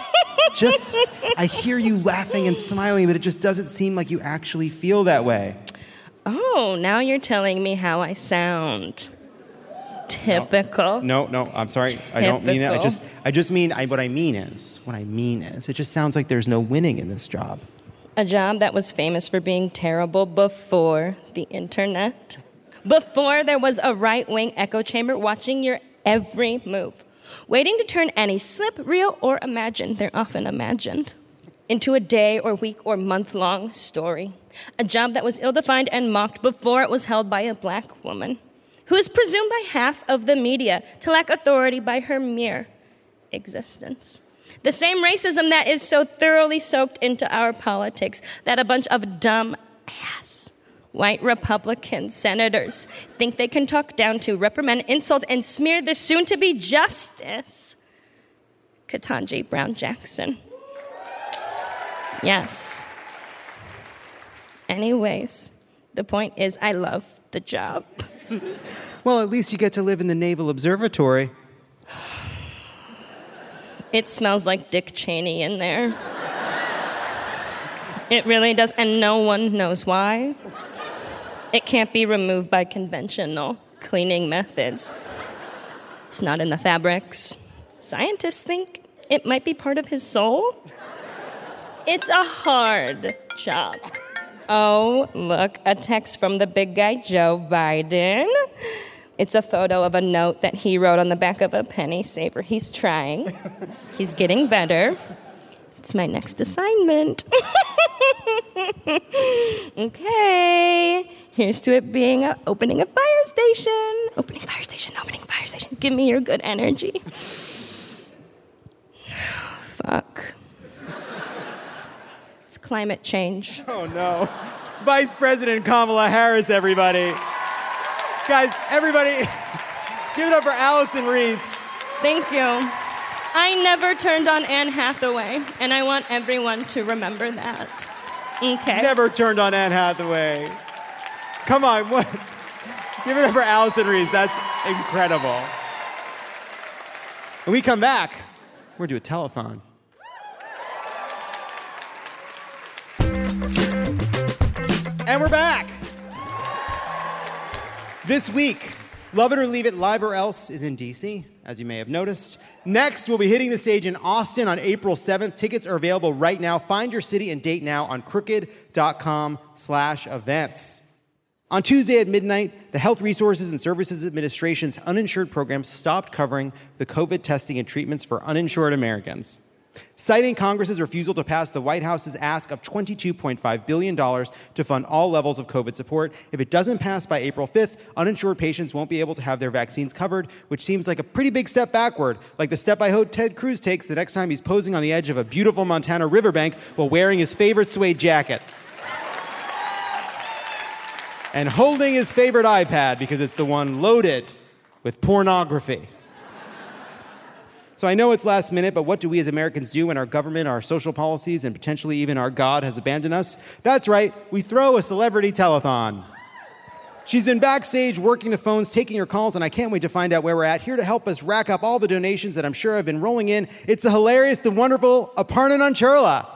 I hear you laughing and smiling, but it just doesn't seem like you actually feel that way. Oh, now you're telling me how I sound. Typical. No, I'm sorry. Typical. I don't mean that. I just mean what I mean is, it just sounds like there's no winning in this job. A job that was famous for being terrible before the internet. Before there was a right-wing echo chamber watching your every move, waiting to turn any slip, real or imagined, they're often imagined, into a day or week or month-long story. A job that was ill-defined and mocked before it was held by a black woman, who is presumed by half of the media to lack authority by her mere existence. The same racism that is so thoroughly soaked into our politics that a bunch of dumb ass. White Republican senators think they can talk down to, reprimand, insult, and smear the soon-to-be Justice Ketanji Brown Jackson. Yes. Anyways, the point is I love the job. Well, at least you get to live in the Naval Observatory. It smells like Dick Cheney in there. It really does, and no one knows why. It can't be removed by conventional cleaning methods. It's not in the fabrics. Scientists think it might be part of his soul. It's a hard job. Oh, look, a text from the big guy, Joe Biden. It's a photo of a note that he wrote on the back of a penny saver. He's trying. He's getting better. It's my next assignment. Okay, here's to it being opening a fire station. Opening fire station, opening fire station. Give me your good energy. Fuck. It's climate change. Oh, no. Vice President Kamala Harris, everybody. Guys, everybody, give it up for Allison Reese. Thank you. I never turned on Anne Hathaway, and I want everyone to remember that. Okay. Never turned on Anne Hathaway. Come on, what? Give it up for Allison Reese. That's incredible. When we come back, we're going to do a telethon. And we're back. This week, Love It or Leave It, Live or Else is in D.C., as you may have noticed. Next, we'll be hitting the stage in Austin on April 7th. Tickets are available right now. Find your city and date now on crooked.com/events. On Tuesday at midnight, the Health Resources and Services Administration's uninsured program stopped covering the COVID testing and treatments for uninsured Americans. Citing Congress's refusal to pass the White House's ask of $22.5 billion to fund all levels of COVID support, if it doesn't pass by April 5th, uninsured patients won't be able to have their vaccines covered, which seems like a pretty big step backward, like the step I hope Ted Cruz takes the next time he's posing on the edge of a beautiful Montana riverbank while wearing his favorite suede jacket. And holding his favorite iPad because it's the one loaded with pornography. So I know it's last minute, but what do we as Americans do when our government, our social policies, and potentially even our God has abandoned us? That's right, we throw a celebrity telethon. She's been backstage working the phones, taking your calls, and I can't wait to find out where we're at. Here to help us rack up all the donations that I'm sure have been rolling in, it's the hilarious, the wonderful Aparna Nancherla.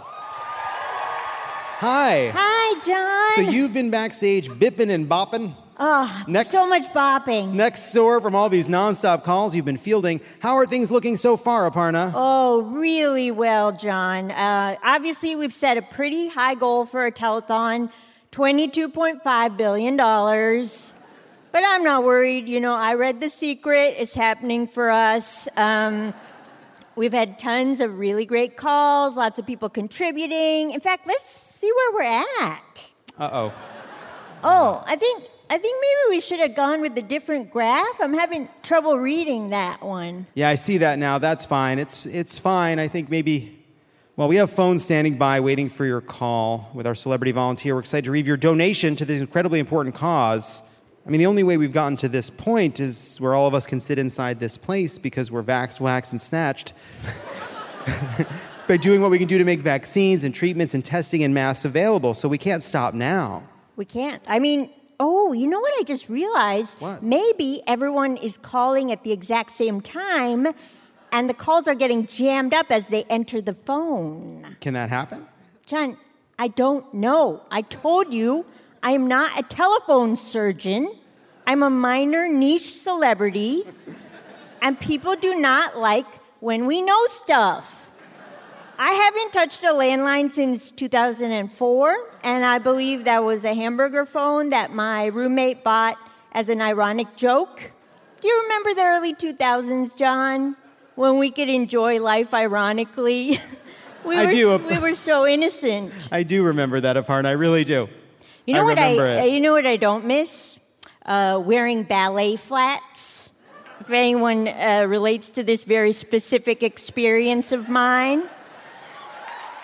Hi. Hi, John. So you've been backstage bipping and bopping. Oh, so much bopping. Next sore from all these nonstop calls you've been fielding. How are things looking so far, Aparna? Oh, really well, John. Obviously, we've set a pretty high goal for a telethon, $22.5 billion. But I'm not worried. You know, I read The Secret. It's happening for us. We've had tons of really great calls, lots of people contributing. In fact, let's see where we're at. Uh-oh. Oh, I think maybe we should have gone with a different graph. I'm having trouble reading that one. Yeah, I see that now. That's fine. It's fine. I think maybe, well, we have phones standing by waiting for your call with our celebrity volunteer. We're excited to receive your donation to this incredibly important cause. I mean, the only way we've gotten to this point is where all of us can sit inside this place because we're vaxxed, waxed, and snatched by doing what we can do to make vaccines and treatments and testing en masse available. So we can't stop now. We can't. I mean, oh, you know what I just realized? What? Maybe everyone is calling at the exact same time, and the calls are getting jammed up as they enter the phone. Can that happen? John, I don't know. I told you I am not a telephone surgeon. I'm a minor niche celebrity, and people do not like when we know stuff. I haven't touched a landline since 2004, and I believe that was a hamburger phone that my roommate bought as an ironic joke. Do you remember the early 2000s, John, when we could enjoy life ironically? We were so innocent. I do remember that, Aparna. I really do. You know what I don't miss? Wearing ballet flats. If anyone relates to this very specific experience of mine.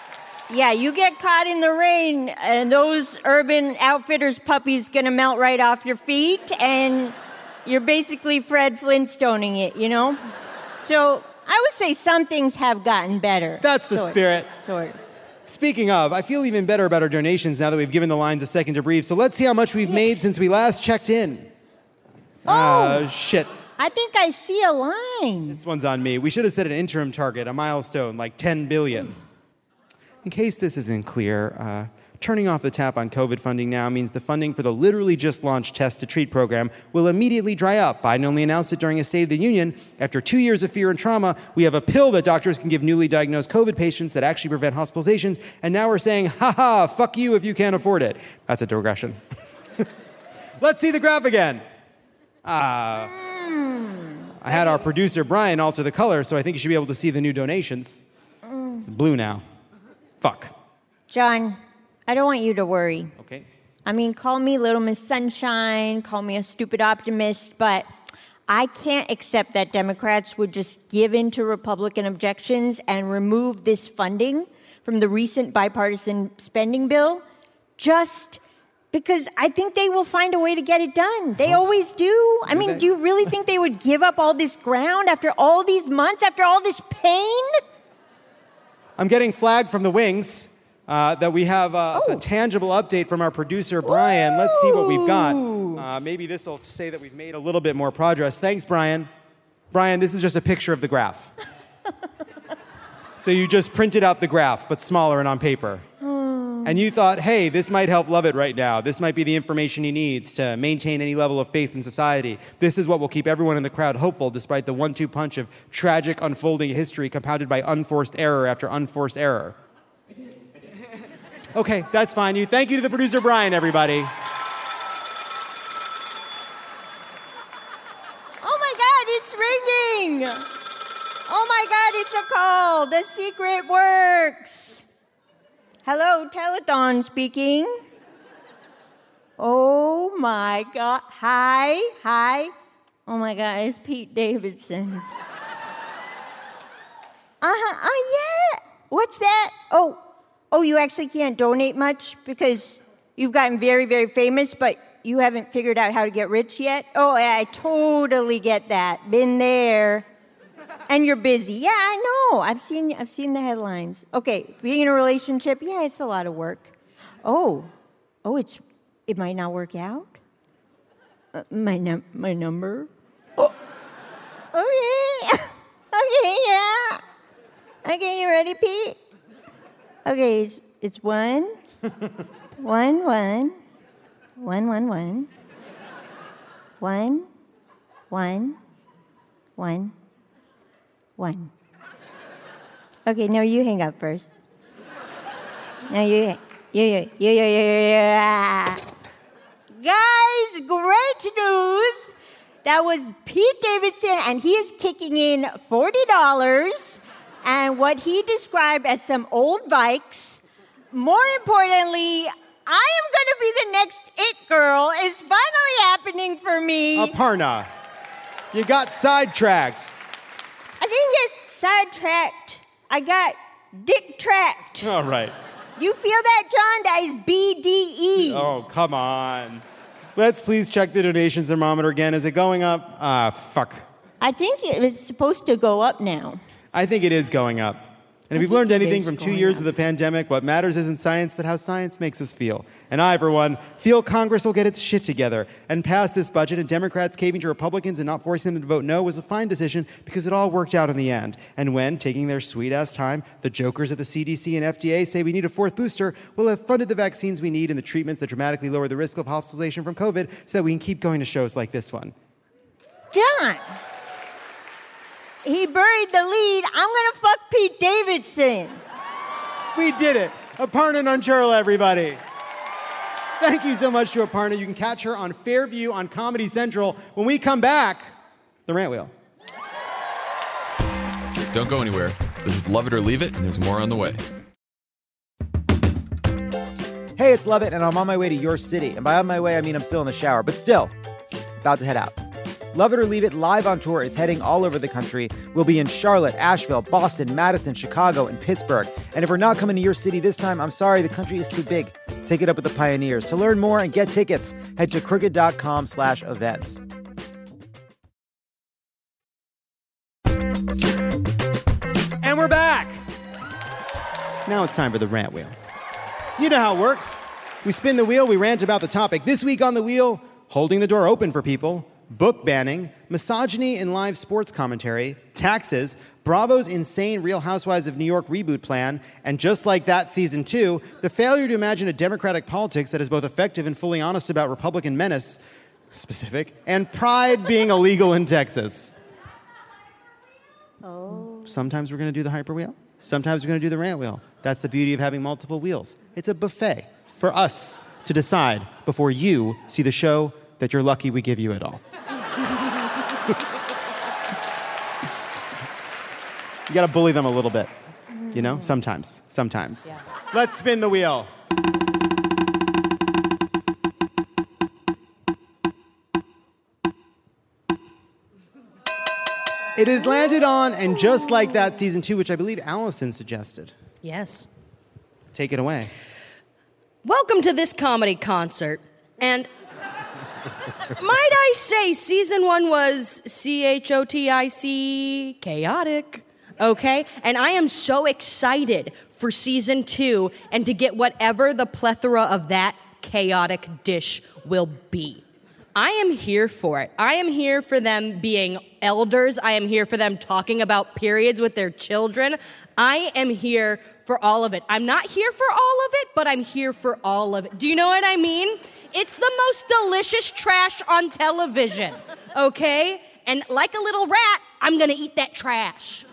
Yeah, you get caught in the rain, and those Urban Outfitters puppies gonna melt right off your feet, and you're basically Fred Flintstoning it, you know? So I would say some things have gotten better. That's the spirit. Sort of. Speaking of, I feel even better about our donations now that we've given the lines a second to breathe. So let's see how much we've made since we last checked in. Shit. I think I see a line. This one's on me. We should have set an interim target, a milestone, like 10 billion. In case this isn't clear, turning off the tap on COVID funding now means the funding for the literally just launched Test to Treat program will immediately dry up. Biden only announced it during a State of the Union. After 2 years of fear and trauma, we have a pill that doctors can give newly diagnosed COVID patients that actually prevent hospitalizations, and now we're saying, ha-ha, fuck you if you can't afford it. That's a digression. Let's see the graph again. I had our producer, Brian, alter the color, so I think you should be able to see the new donations. It's blue now. Fuck. John, I don't want you to worry. Okay. I mean, call me Little Miss Sunshine, call me a stupid optimist, but I can't accept that Democrats would just give in to Republican objections and remove this funding from the recent bipartisan spending bill just because I think they will find a way to get it done. They always do. I mean, do you really think they would give up all this ground after all these months, after all this pain? I'm getting flagged from the wings that we have a tangible update from our producer, Brian. Let's see what we've got. Maybe this will say that we've made a little bit more progress. Thanks, Brian. Brian, this is just a picture of the graph. So you just printed out the graph, but smaller and on paper. And you thought, hey, this might help Lovett right now. This might be the information he needs to maintain any level of faith in society. This is what will keep everyone in the crowd hopeful despite the 1-2 punch of tragic unfolding history compounded by unforced error after unforced error. Okay, that's fine. Thank you to the producer, Brian, everybody. Oh my God, it's ringing! Oh my God, it's a call. The secret works. Hello, Telethon speaking. Oh my God. Hi. Oh my God, it's Pete Davidson. Yeah. What's that? Oh, you actually can't donate much because you've gotten very, very famous, but you haven't figured out how to get rich yet? Oh, I totally get that. Been there. And you're busy. Yeah, I know. I've seen the headlines. Okay, being in a relationship, yeah, it's a lot of work. It might not work out. My number. Oh, okay. Okay, yeah. Okay, you ready, Pete? Okay, it's 1 1 1 1 1 1 1 1 1 1. Okay, no, you hang up first. No, you. Guys, great news! That was Pete Davidson, and he is kicking in $40 and what he described as some old Vikes. More importantly, I am going to be the next it girl. It's finally happening for me. Aparna, you got sidetracked. I didn't get sidetracked. I got dick-tracked. All right. You feel that, John? That is BDE. Oh, come on. Let's please check the donations thermometer again. Is it going up? Fuck. I think it's supposed to go up now. I think it is going up. And if we've learned anything from 2 years of the pandemic, what matters isn't science, but how science makes us feel. And I, for one, feel Congress will get its shit together and pass this budget, and Democrats caving to Republicans and not forcing them to vote no was a fine decision because it all worked out in the end. And when, taking their sweet-ass time, the jokers at the CDC and FDA say we need a fourth booster, we'll have funded the vaccines we need and the treatments that dramatically lower the risk of hospitalization from COVID so that we can keep going to shows like this one. John! He buried the lead. I'm going to fuck Pete Davidson. We did it. Aparna Nancherla, everybody. Thank you so much to Aparna. You can catch her on Fairview on Comedy Central. When we come back, The Rant Wheel. Don't go anywhere. This is Love It or Leave It, and there's more on the way. Hey, it's Lovett, and I'm on my way to your city. And by on my way, I mean I'm still in the shower, but still, about to head out. Love It or Leave It Live on Tour is heading all over the country. We'll be in Charlotte, Asheville, Boston, Madison, Chicago, and Pittsburgh. And if we're not coming to your city this time, I'm sorry, the country is too big. Take it up with the Pioneers. To learn more and get tickets, head to crooked.com/events. And we're back. Now it's time for the rant wheel. You know how it works. We spin the wheel, we rant about the topic. This week on the wheel, holding the door open for people, book banning, misogyny in live sports commentary, taxes, Bravo's insane Real Housewives of New York reboot plan, and just like that, season 2, the failure to imagine a democratic politics that is both effective and fully honest about Republican menace, specific, and pride being illegal in Texas. Oh. Sometimes we're going to do the hyper wheel. Sometimes we're going to do the rant wheel. That's the beauty of having multiple wheels. It's a buffet for us to decide before you see the show that you're lucky we give you at all. You got to bully them a little bit, you know? Sometimes. Yeah. Let's spin the wheel. It has landed on, and just like that, season 2, which I believe Allison suggested. Yes. Take it away. Welcome to this comedy concert. And might I say, season 1 was CHOTIC, chaotic, okay? And I am so excited for season 2 and to get whatever the plethora of that chaotic dish will be. I am here for it. I am here for them being elders. I am here for them talking about periods with their children. I am here for all of it. I'm not here for all of it, but I'm here for all of it. Do you know what I mean? It's the most delicious trash on television, okay? And like a little rat, I'm gonna eat that trash.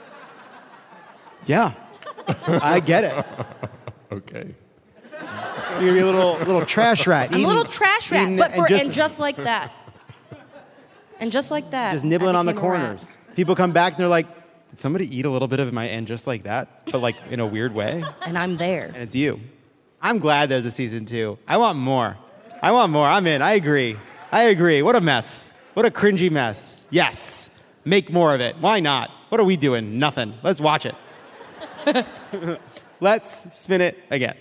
Yeah, I get it. Okay. You're a little trash rat. I'm a little trash rat, and just like that. And just like that. Just nibbling on the corners. People come back and they're like, did somebody eat a little bit of my and just like that? But like in a weird way. And I'm there. And it's you. I'm glad there's a season 2. I want more. I'm in. I agree. What a mess. What a cringy mess. Yes. Make more of it. Why not? What are we doing? Nothing. Let's watch it. Let's spin it again.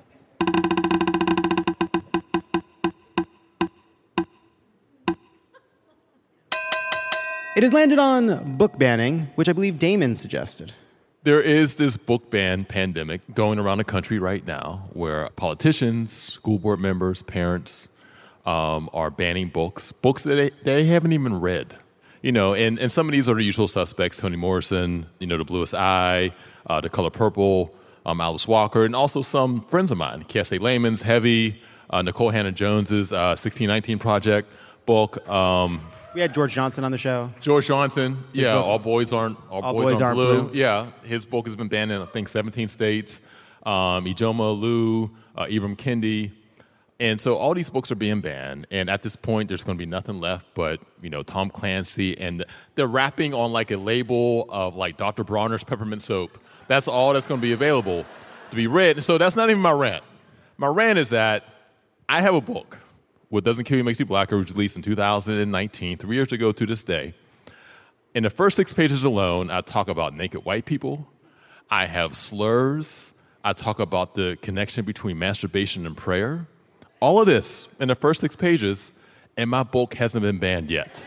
It has landed on book banning, which I believe Damon suggested. There is this book ban pandemic going around the country right now where politicians, school board members, parents are banning books that they haven't even read. You know, and some of these are the usual suspects: Toni Morrison, you know, The Bluest Eye, The Color Purple, Alice Walker, and also some friends of mine, Kiese Laymon's Heavy, Nicole Hannah-Jones's 1619 Project book. We had George Johnson on the show. George Johnson, yeah, All Boys Aren't Blue. Yeah, his book has been banned in, I think, 17 states. Ijoma Lu, Ibram Kendi. And so all these books are being banned, and at this point, there's going to be nothing left but, you know, Tom Clancy, and they're wrapping on like a label of like Dr. Bronner's peppermint soap. That's all that's going to be available to be read. So that's not even my rant. My rant is that I have a book, What Doesn't Kill You Makes You Blacker, which was released in 2019, 3 years ago to this day. In the first 6 pages alone, I talk about naked white people. I have slurs. I talk about the connection between masturbation and prayer. All of this in the first 6 pages, and my book hasn't been banned yet.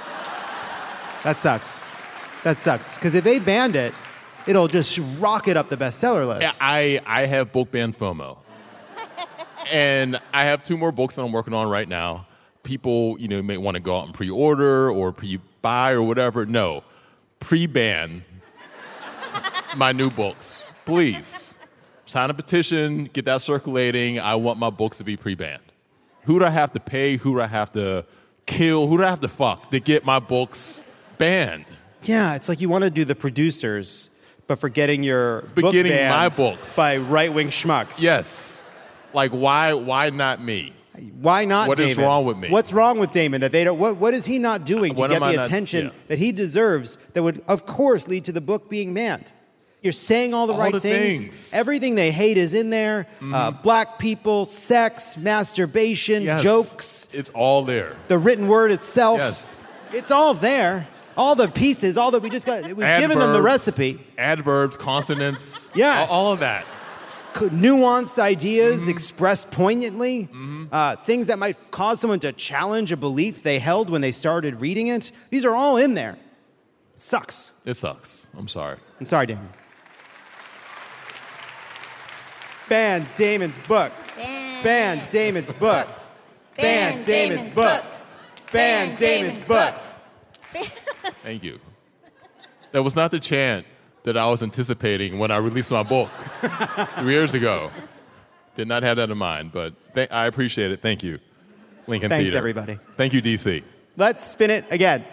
That sucks. Because if they banned it, it'll just rocket up the bestseller list. Yeah, I have book ban FOMO. And I have 2 more books that I'm working on right now. People, you know, may want to go out and pre-order or pre-buy or whatever. No, pre-ban my new books. Please. Sign a petition, get that circulating. I want my books to be pre-banned. Who do I have to pay? Who do I have to kill? Who do I have to fuck to get my books banned? Yeah, it's like you want to do the producers, but for getting your book banned my books by right-wing schmucks. Yes. Like, why not me? Why not What Damon? is wrong with me? What's wrong with Damon? That they don't. What is he not doing to get the attention that he deserves? That would, of course, lead to the book being banned. You're saying all the right things. Everything they hate is in there. Black people, sex, masturbation, jokes. It's all there. The written word itself. Yes. It's all there. All the pieces, all that we just got. We've given them the recipe. Adverbs, consonants. Yes. All of that. Nuanced ideas expressed poignantly. Things that might cause someone to challenge a belief they held when they started reading it. These are all in there. Sucks. It sucks. I'm sorry. I'm sorry, Damon. Ban Damon's book. Ban Damon's book. Ban Damon's book. Ban Damon's book. Thank you. That was not the chant that I was anticipating when I released my book 3 years ago. Did not have that in mind, but I appreciate it. Thank you, Lincoln Thanks, Theater. everybody. Thank you, DC. Let's spin it again.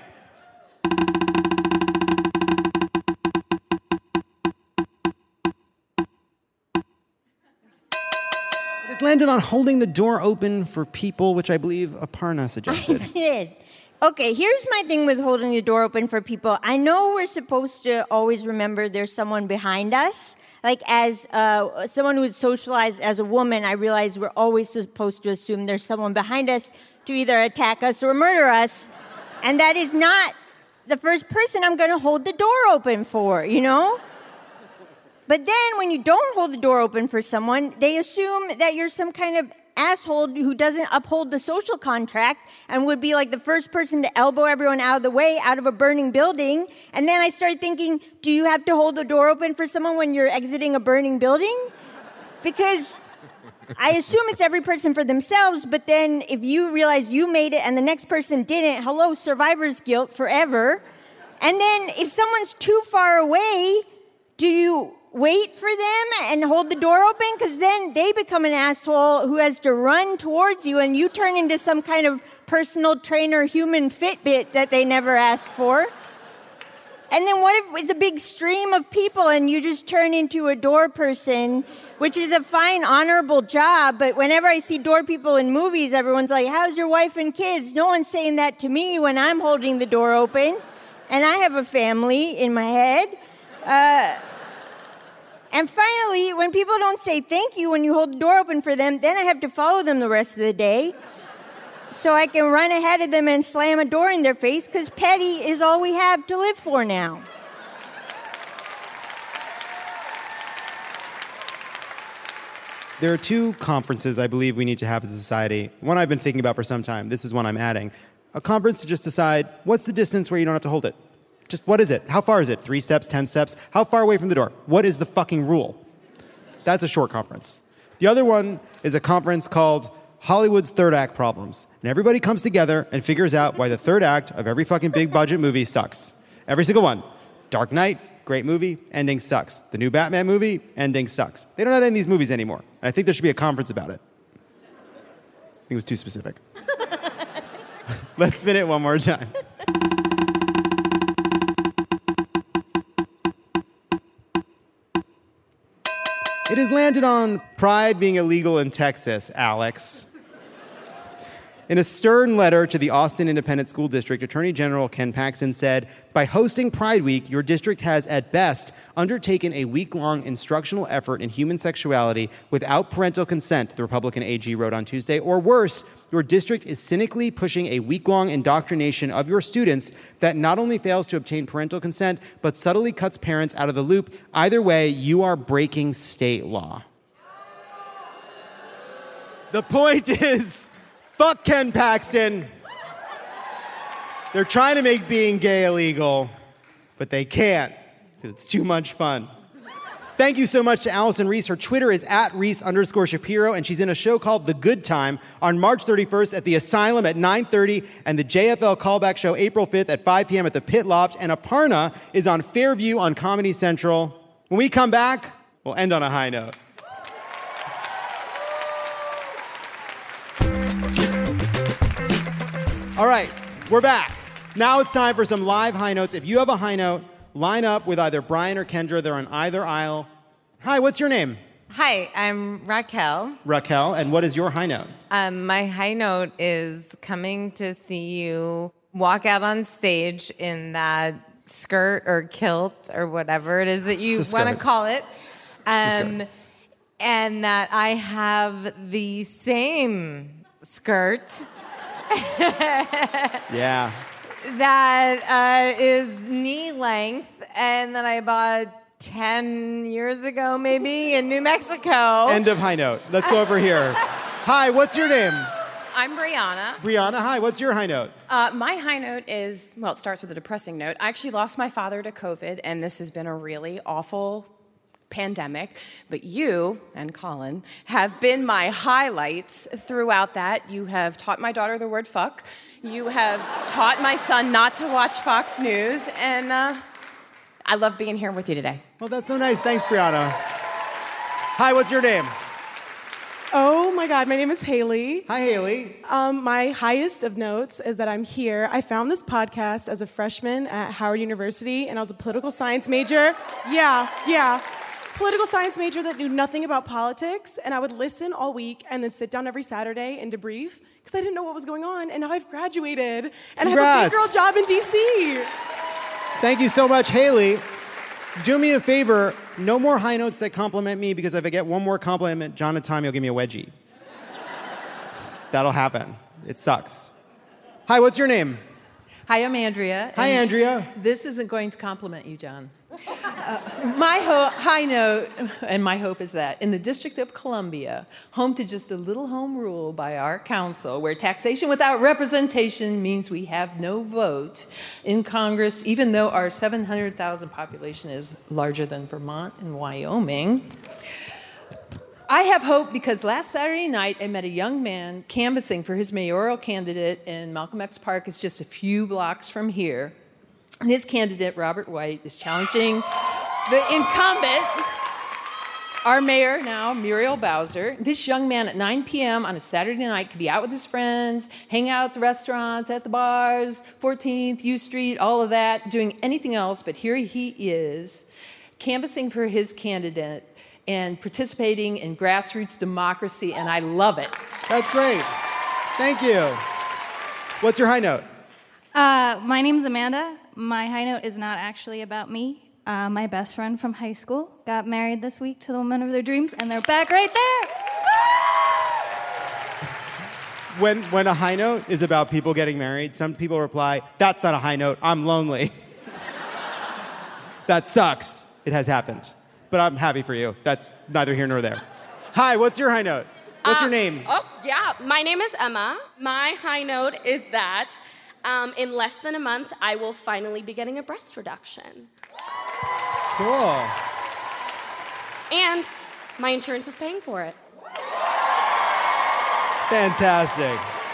It's landed on holding the door open for people, which I believe Aparna suggested. I did. Okay, here's my thing with holding the door open for people. I know we're supposed to always remember there's someone behind us. Like, as someone who is socialized as a woman, I realize we're always supposed to assume there's someone behind us to either attack us or murder us. And that is not the first person I'm going to hold the door open for, you know? But then when you don't hold the door open for someone, they assume that you're some kind of asshole who doesn't uphold the social contract and would be like the first person to elbow everyone out of the way out of a burning building. And then I started thinking, do you have to hold the door open for someone when you're exiting a burning building? Because I assume it's every person for themselves, but then if you realize you made it and the next person didn't, hello, survivor's guilt forever. And then if someone's too far away, do you wait for them and hold the door open? Because then they become an asshole who has to run towards you and you turn into some kind of personal trainer human Fitbit that they never asked for. And then what if it's a big stream of people and you just turn into a door person, which is a fine, honorable job, but whenever I see door people in movies, everyone's like, how's your wife and kids? No one's saying that to me when I'm holding the door open, and I have a family in my head. And finally, when people don't say thank you when you hold the door open for them, then I have to follow them the rest of the day so I can run ahead of them and slam a door in their face, because petty is all we have to live for now. There are two conferences I believe we need to have as a society. One I've been thinking about for some time. This is one I'm adding. A conference to just decide what's the distance where you don't have to hold it. Just what is it? How far is it? 3 steps, 10 steps? How far away from the door? What is the fucking rule? That's a short conference. The other one is a conference called Hollywood's Third Act Problems. And everybody comes together and figures out why the third act of every fucking big budget movie sucks. Every single one. Dark Knight, great movie, ending sucks. The new Batman movie, ending sucks. They don't have any of these movies anymore. And I think there should be a conference about it. I think it was too specific. Let's spin it one more time. It has landed on Pride being illegal in Texas, Alex. In a stern letter to the Austin Independent School District, Attorney General Ken Paxton said, by hosting Pride Week, your district has, at best, undertaken a week-long instructional effort in human sexuality without parental consent, the Republican AG wrote on Tuesday. Or worse, your district is cynically pushing a week-long indoctrination of your students that not only fails to obtain parental consent, but subtly cuts parents out of the loop. Either way, you are breaking state law. The point is, fuck Ken Paxton. They're trying to make being gay illegal, but they can't because it's too much fun. Thank you so much to Allison Reese. Her Twitter is @Reese_Shapiro, and she's in a show called The Good Time on March 31st at the Asylum at 9:30, and the JFL Callback Show April 5th at 5 p.m. at the Pit Loft, and Aparna is on Fairview on Comedy Central. When we come back, we'll end on a high note. All right, we're back. Now it's time for some live high notes. If you have a high note, line up with either Brian or Kendra. They're on either aisle. Hi, what's your name? Hi, I'm Raquel. Raquel, and what is your high note? My high note is coming to see you walk out on stage in that skirt or kilt or whatever it is that you want to call it. And that I have the same skirt. Yeah. that is knee length and that I bought 10 years ago, maybe, in New Mexico. End of high note. Let's go over here. Hi, what's your name? I'm Brianna. Brianna, hi, what's your high note? My high note is, well, it starts with a depressing note. I actually lost my father to COVID, and this has been a really awful pandemic. But you and Colin have been my highlights throughout that. You have taught my daughter the word fuck. You have taught my son not to watch Fox News, and I love being here with you today. Well, that's so nice. Thanks, Brianna. Hi, what's your name? Oh my God, my name is Haley. Hi, Haley. My highest of notes is that I'm here. I found this podcast as a freshman at Howard University, and I was a political science major. Yeah. Political science major that knew nothing about politics, and I would listen all week and then sit down every Saturday and debrief because I didn't know what was going on, and now I've graduated, and Congrats. I have a big girl job in D.C. Thank you so much, Haley. Do me a favor, no more high notes that compliment me, because if I get one more compliment, John and Tom, you'll give me a wedgie. That'll happen. It sucks. Hi, what's your name? Hi, I'm Andrea. Hi, Andrea. This isn't going to compliment you, John. My high note and my hope is that in the District of Columbia, home to just a little home rule by our council, where taxation without representation means we have no vote in Congress, even though our 700,000 population is larger than Vermont and Wyoming. I have hope because last Saturday night I met a young man canvassing for his mayoral candidate in Malcolm X Park. It's just a few blocks from here. And his candidate, Robert White, is challenging the incumbent, our mayor now, Muriel Bowser. This young man at 9 p.m. on a Saturday night could be out with his friends, hang out at the restaurants, at the bars, 14th, U Street, all of that, doing anything else. But here he is, canvassing for his candidate and participating in grassroots democracy, and I love it. That's great. Thank you. What's your high note? My name's Amanda. My high note is not actually about me. My best friend from high school got married this week to the woman of their dreams, and they're back right there. When a high note is about people getting married, some people reply, that's not a high note, I'm lonely. That sucks. It has happened. But I'm happy for you. That's neither here nor there. Hi, what's your high note? What's your name? Oh, yeah. My name is Emma. My high note is that in less than a month, I will finally be getting a breast reduction. Cool. And my insurance is paying for it. Fantastic.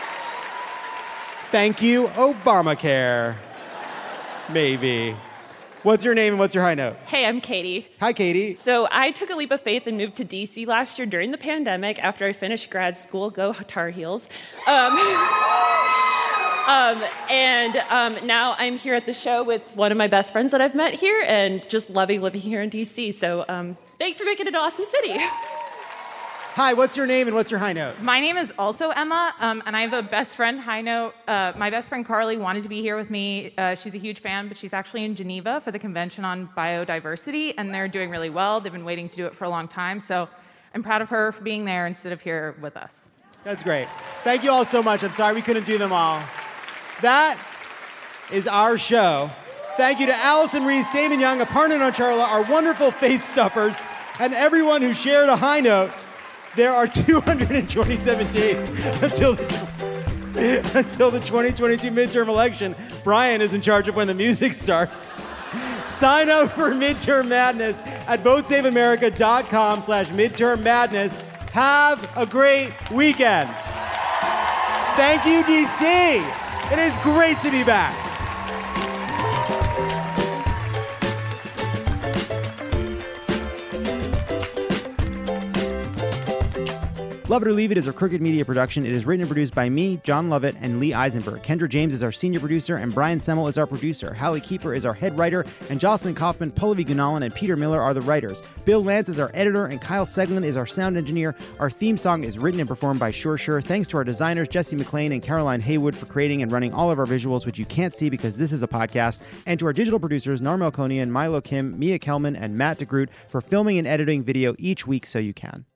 Thank you, Obamacare. Maybe. What's your name and what's your high note? Hey, I'm Katie. Hi, Katie. So I took a leap of faith and moved to D.C. last year during the pandemic after I finished grad school. Go Tar Heels. Now I'm here at the show with one of my best friends that I've met here and just loving living here in D.C. So thanks for making it an awesome city. Hi, what's your name and what's your high note? My name is also Emma, and I have a best friend high note. My best friend Carly wanted to be here with me. She's a huge fan, but she's actually in Geneva for the Convention on Biodiversity, and they're doing really well. They've been waiting to do it for a long time, so I'm proud of her for being there instead of here with us. That's great. Thank you all so much. I'm sorry we couldn't do them all. That is our show. Thank you to Allison Reese, Damon Young, Aparna Nancharla, our wonderful face stuffers, and everyone who shared a high note. There are 227 days until the 2022 midterm election. Brian is in charge of when the music starts. Sign up for Midterm Madness at votesaveamerica.com/midtermmadness. Have a great weekend. Thank you, DC. It is great to be back. Love It or Leave It is a Crooked Media production. It is written and produced by me, John Lovett, and Lee Eisenberg. Kendra James is our senior producer, and Brian Semmel is our producer. Hallie Keeper is our head writer, and Jocelyn Kaufman, Pallavi Gunalan, and Peter Miller are the writers. Bill Lance is our editor, and Kyle Seglin is our sound engineer. Our theme song is written and performed by Sure Sure. Thanks to our designers, Jesse McLean and Caroline Haywood, for creating and running all of our visuals, which you can't see because this is a podcast, and to our digital producers, Narmel Konian, Milo Kim, Mia Kelman, and Matt DeGroot for filming and editing video each week so you can.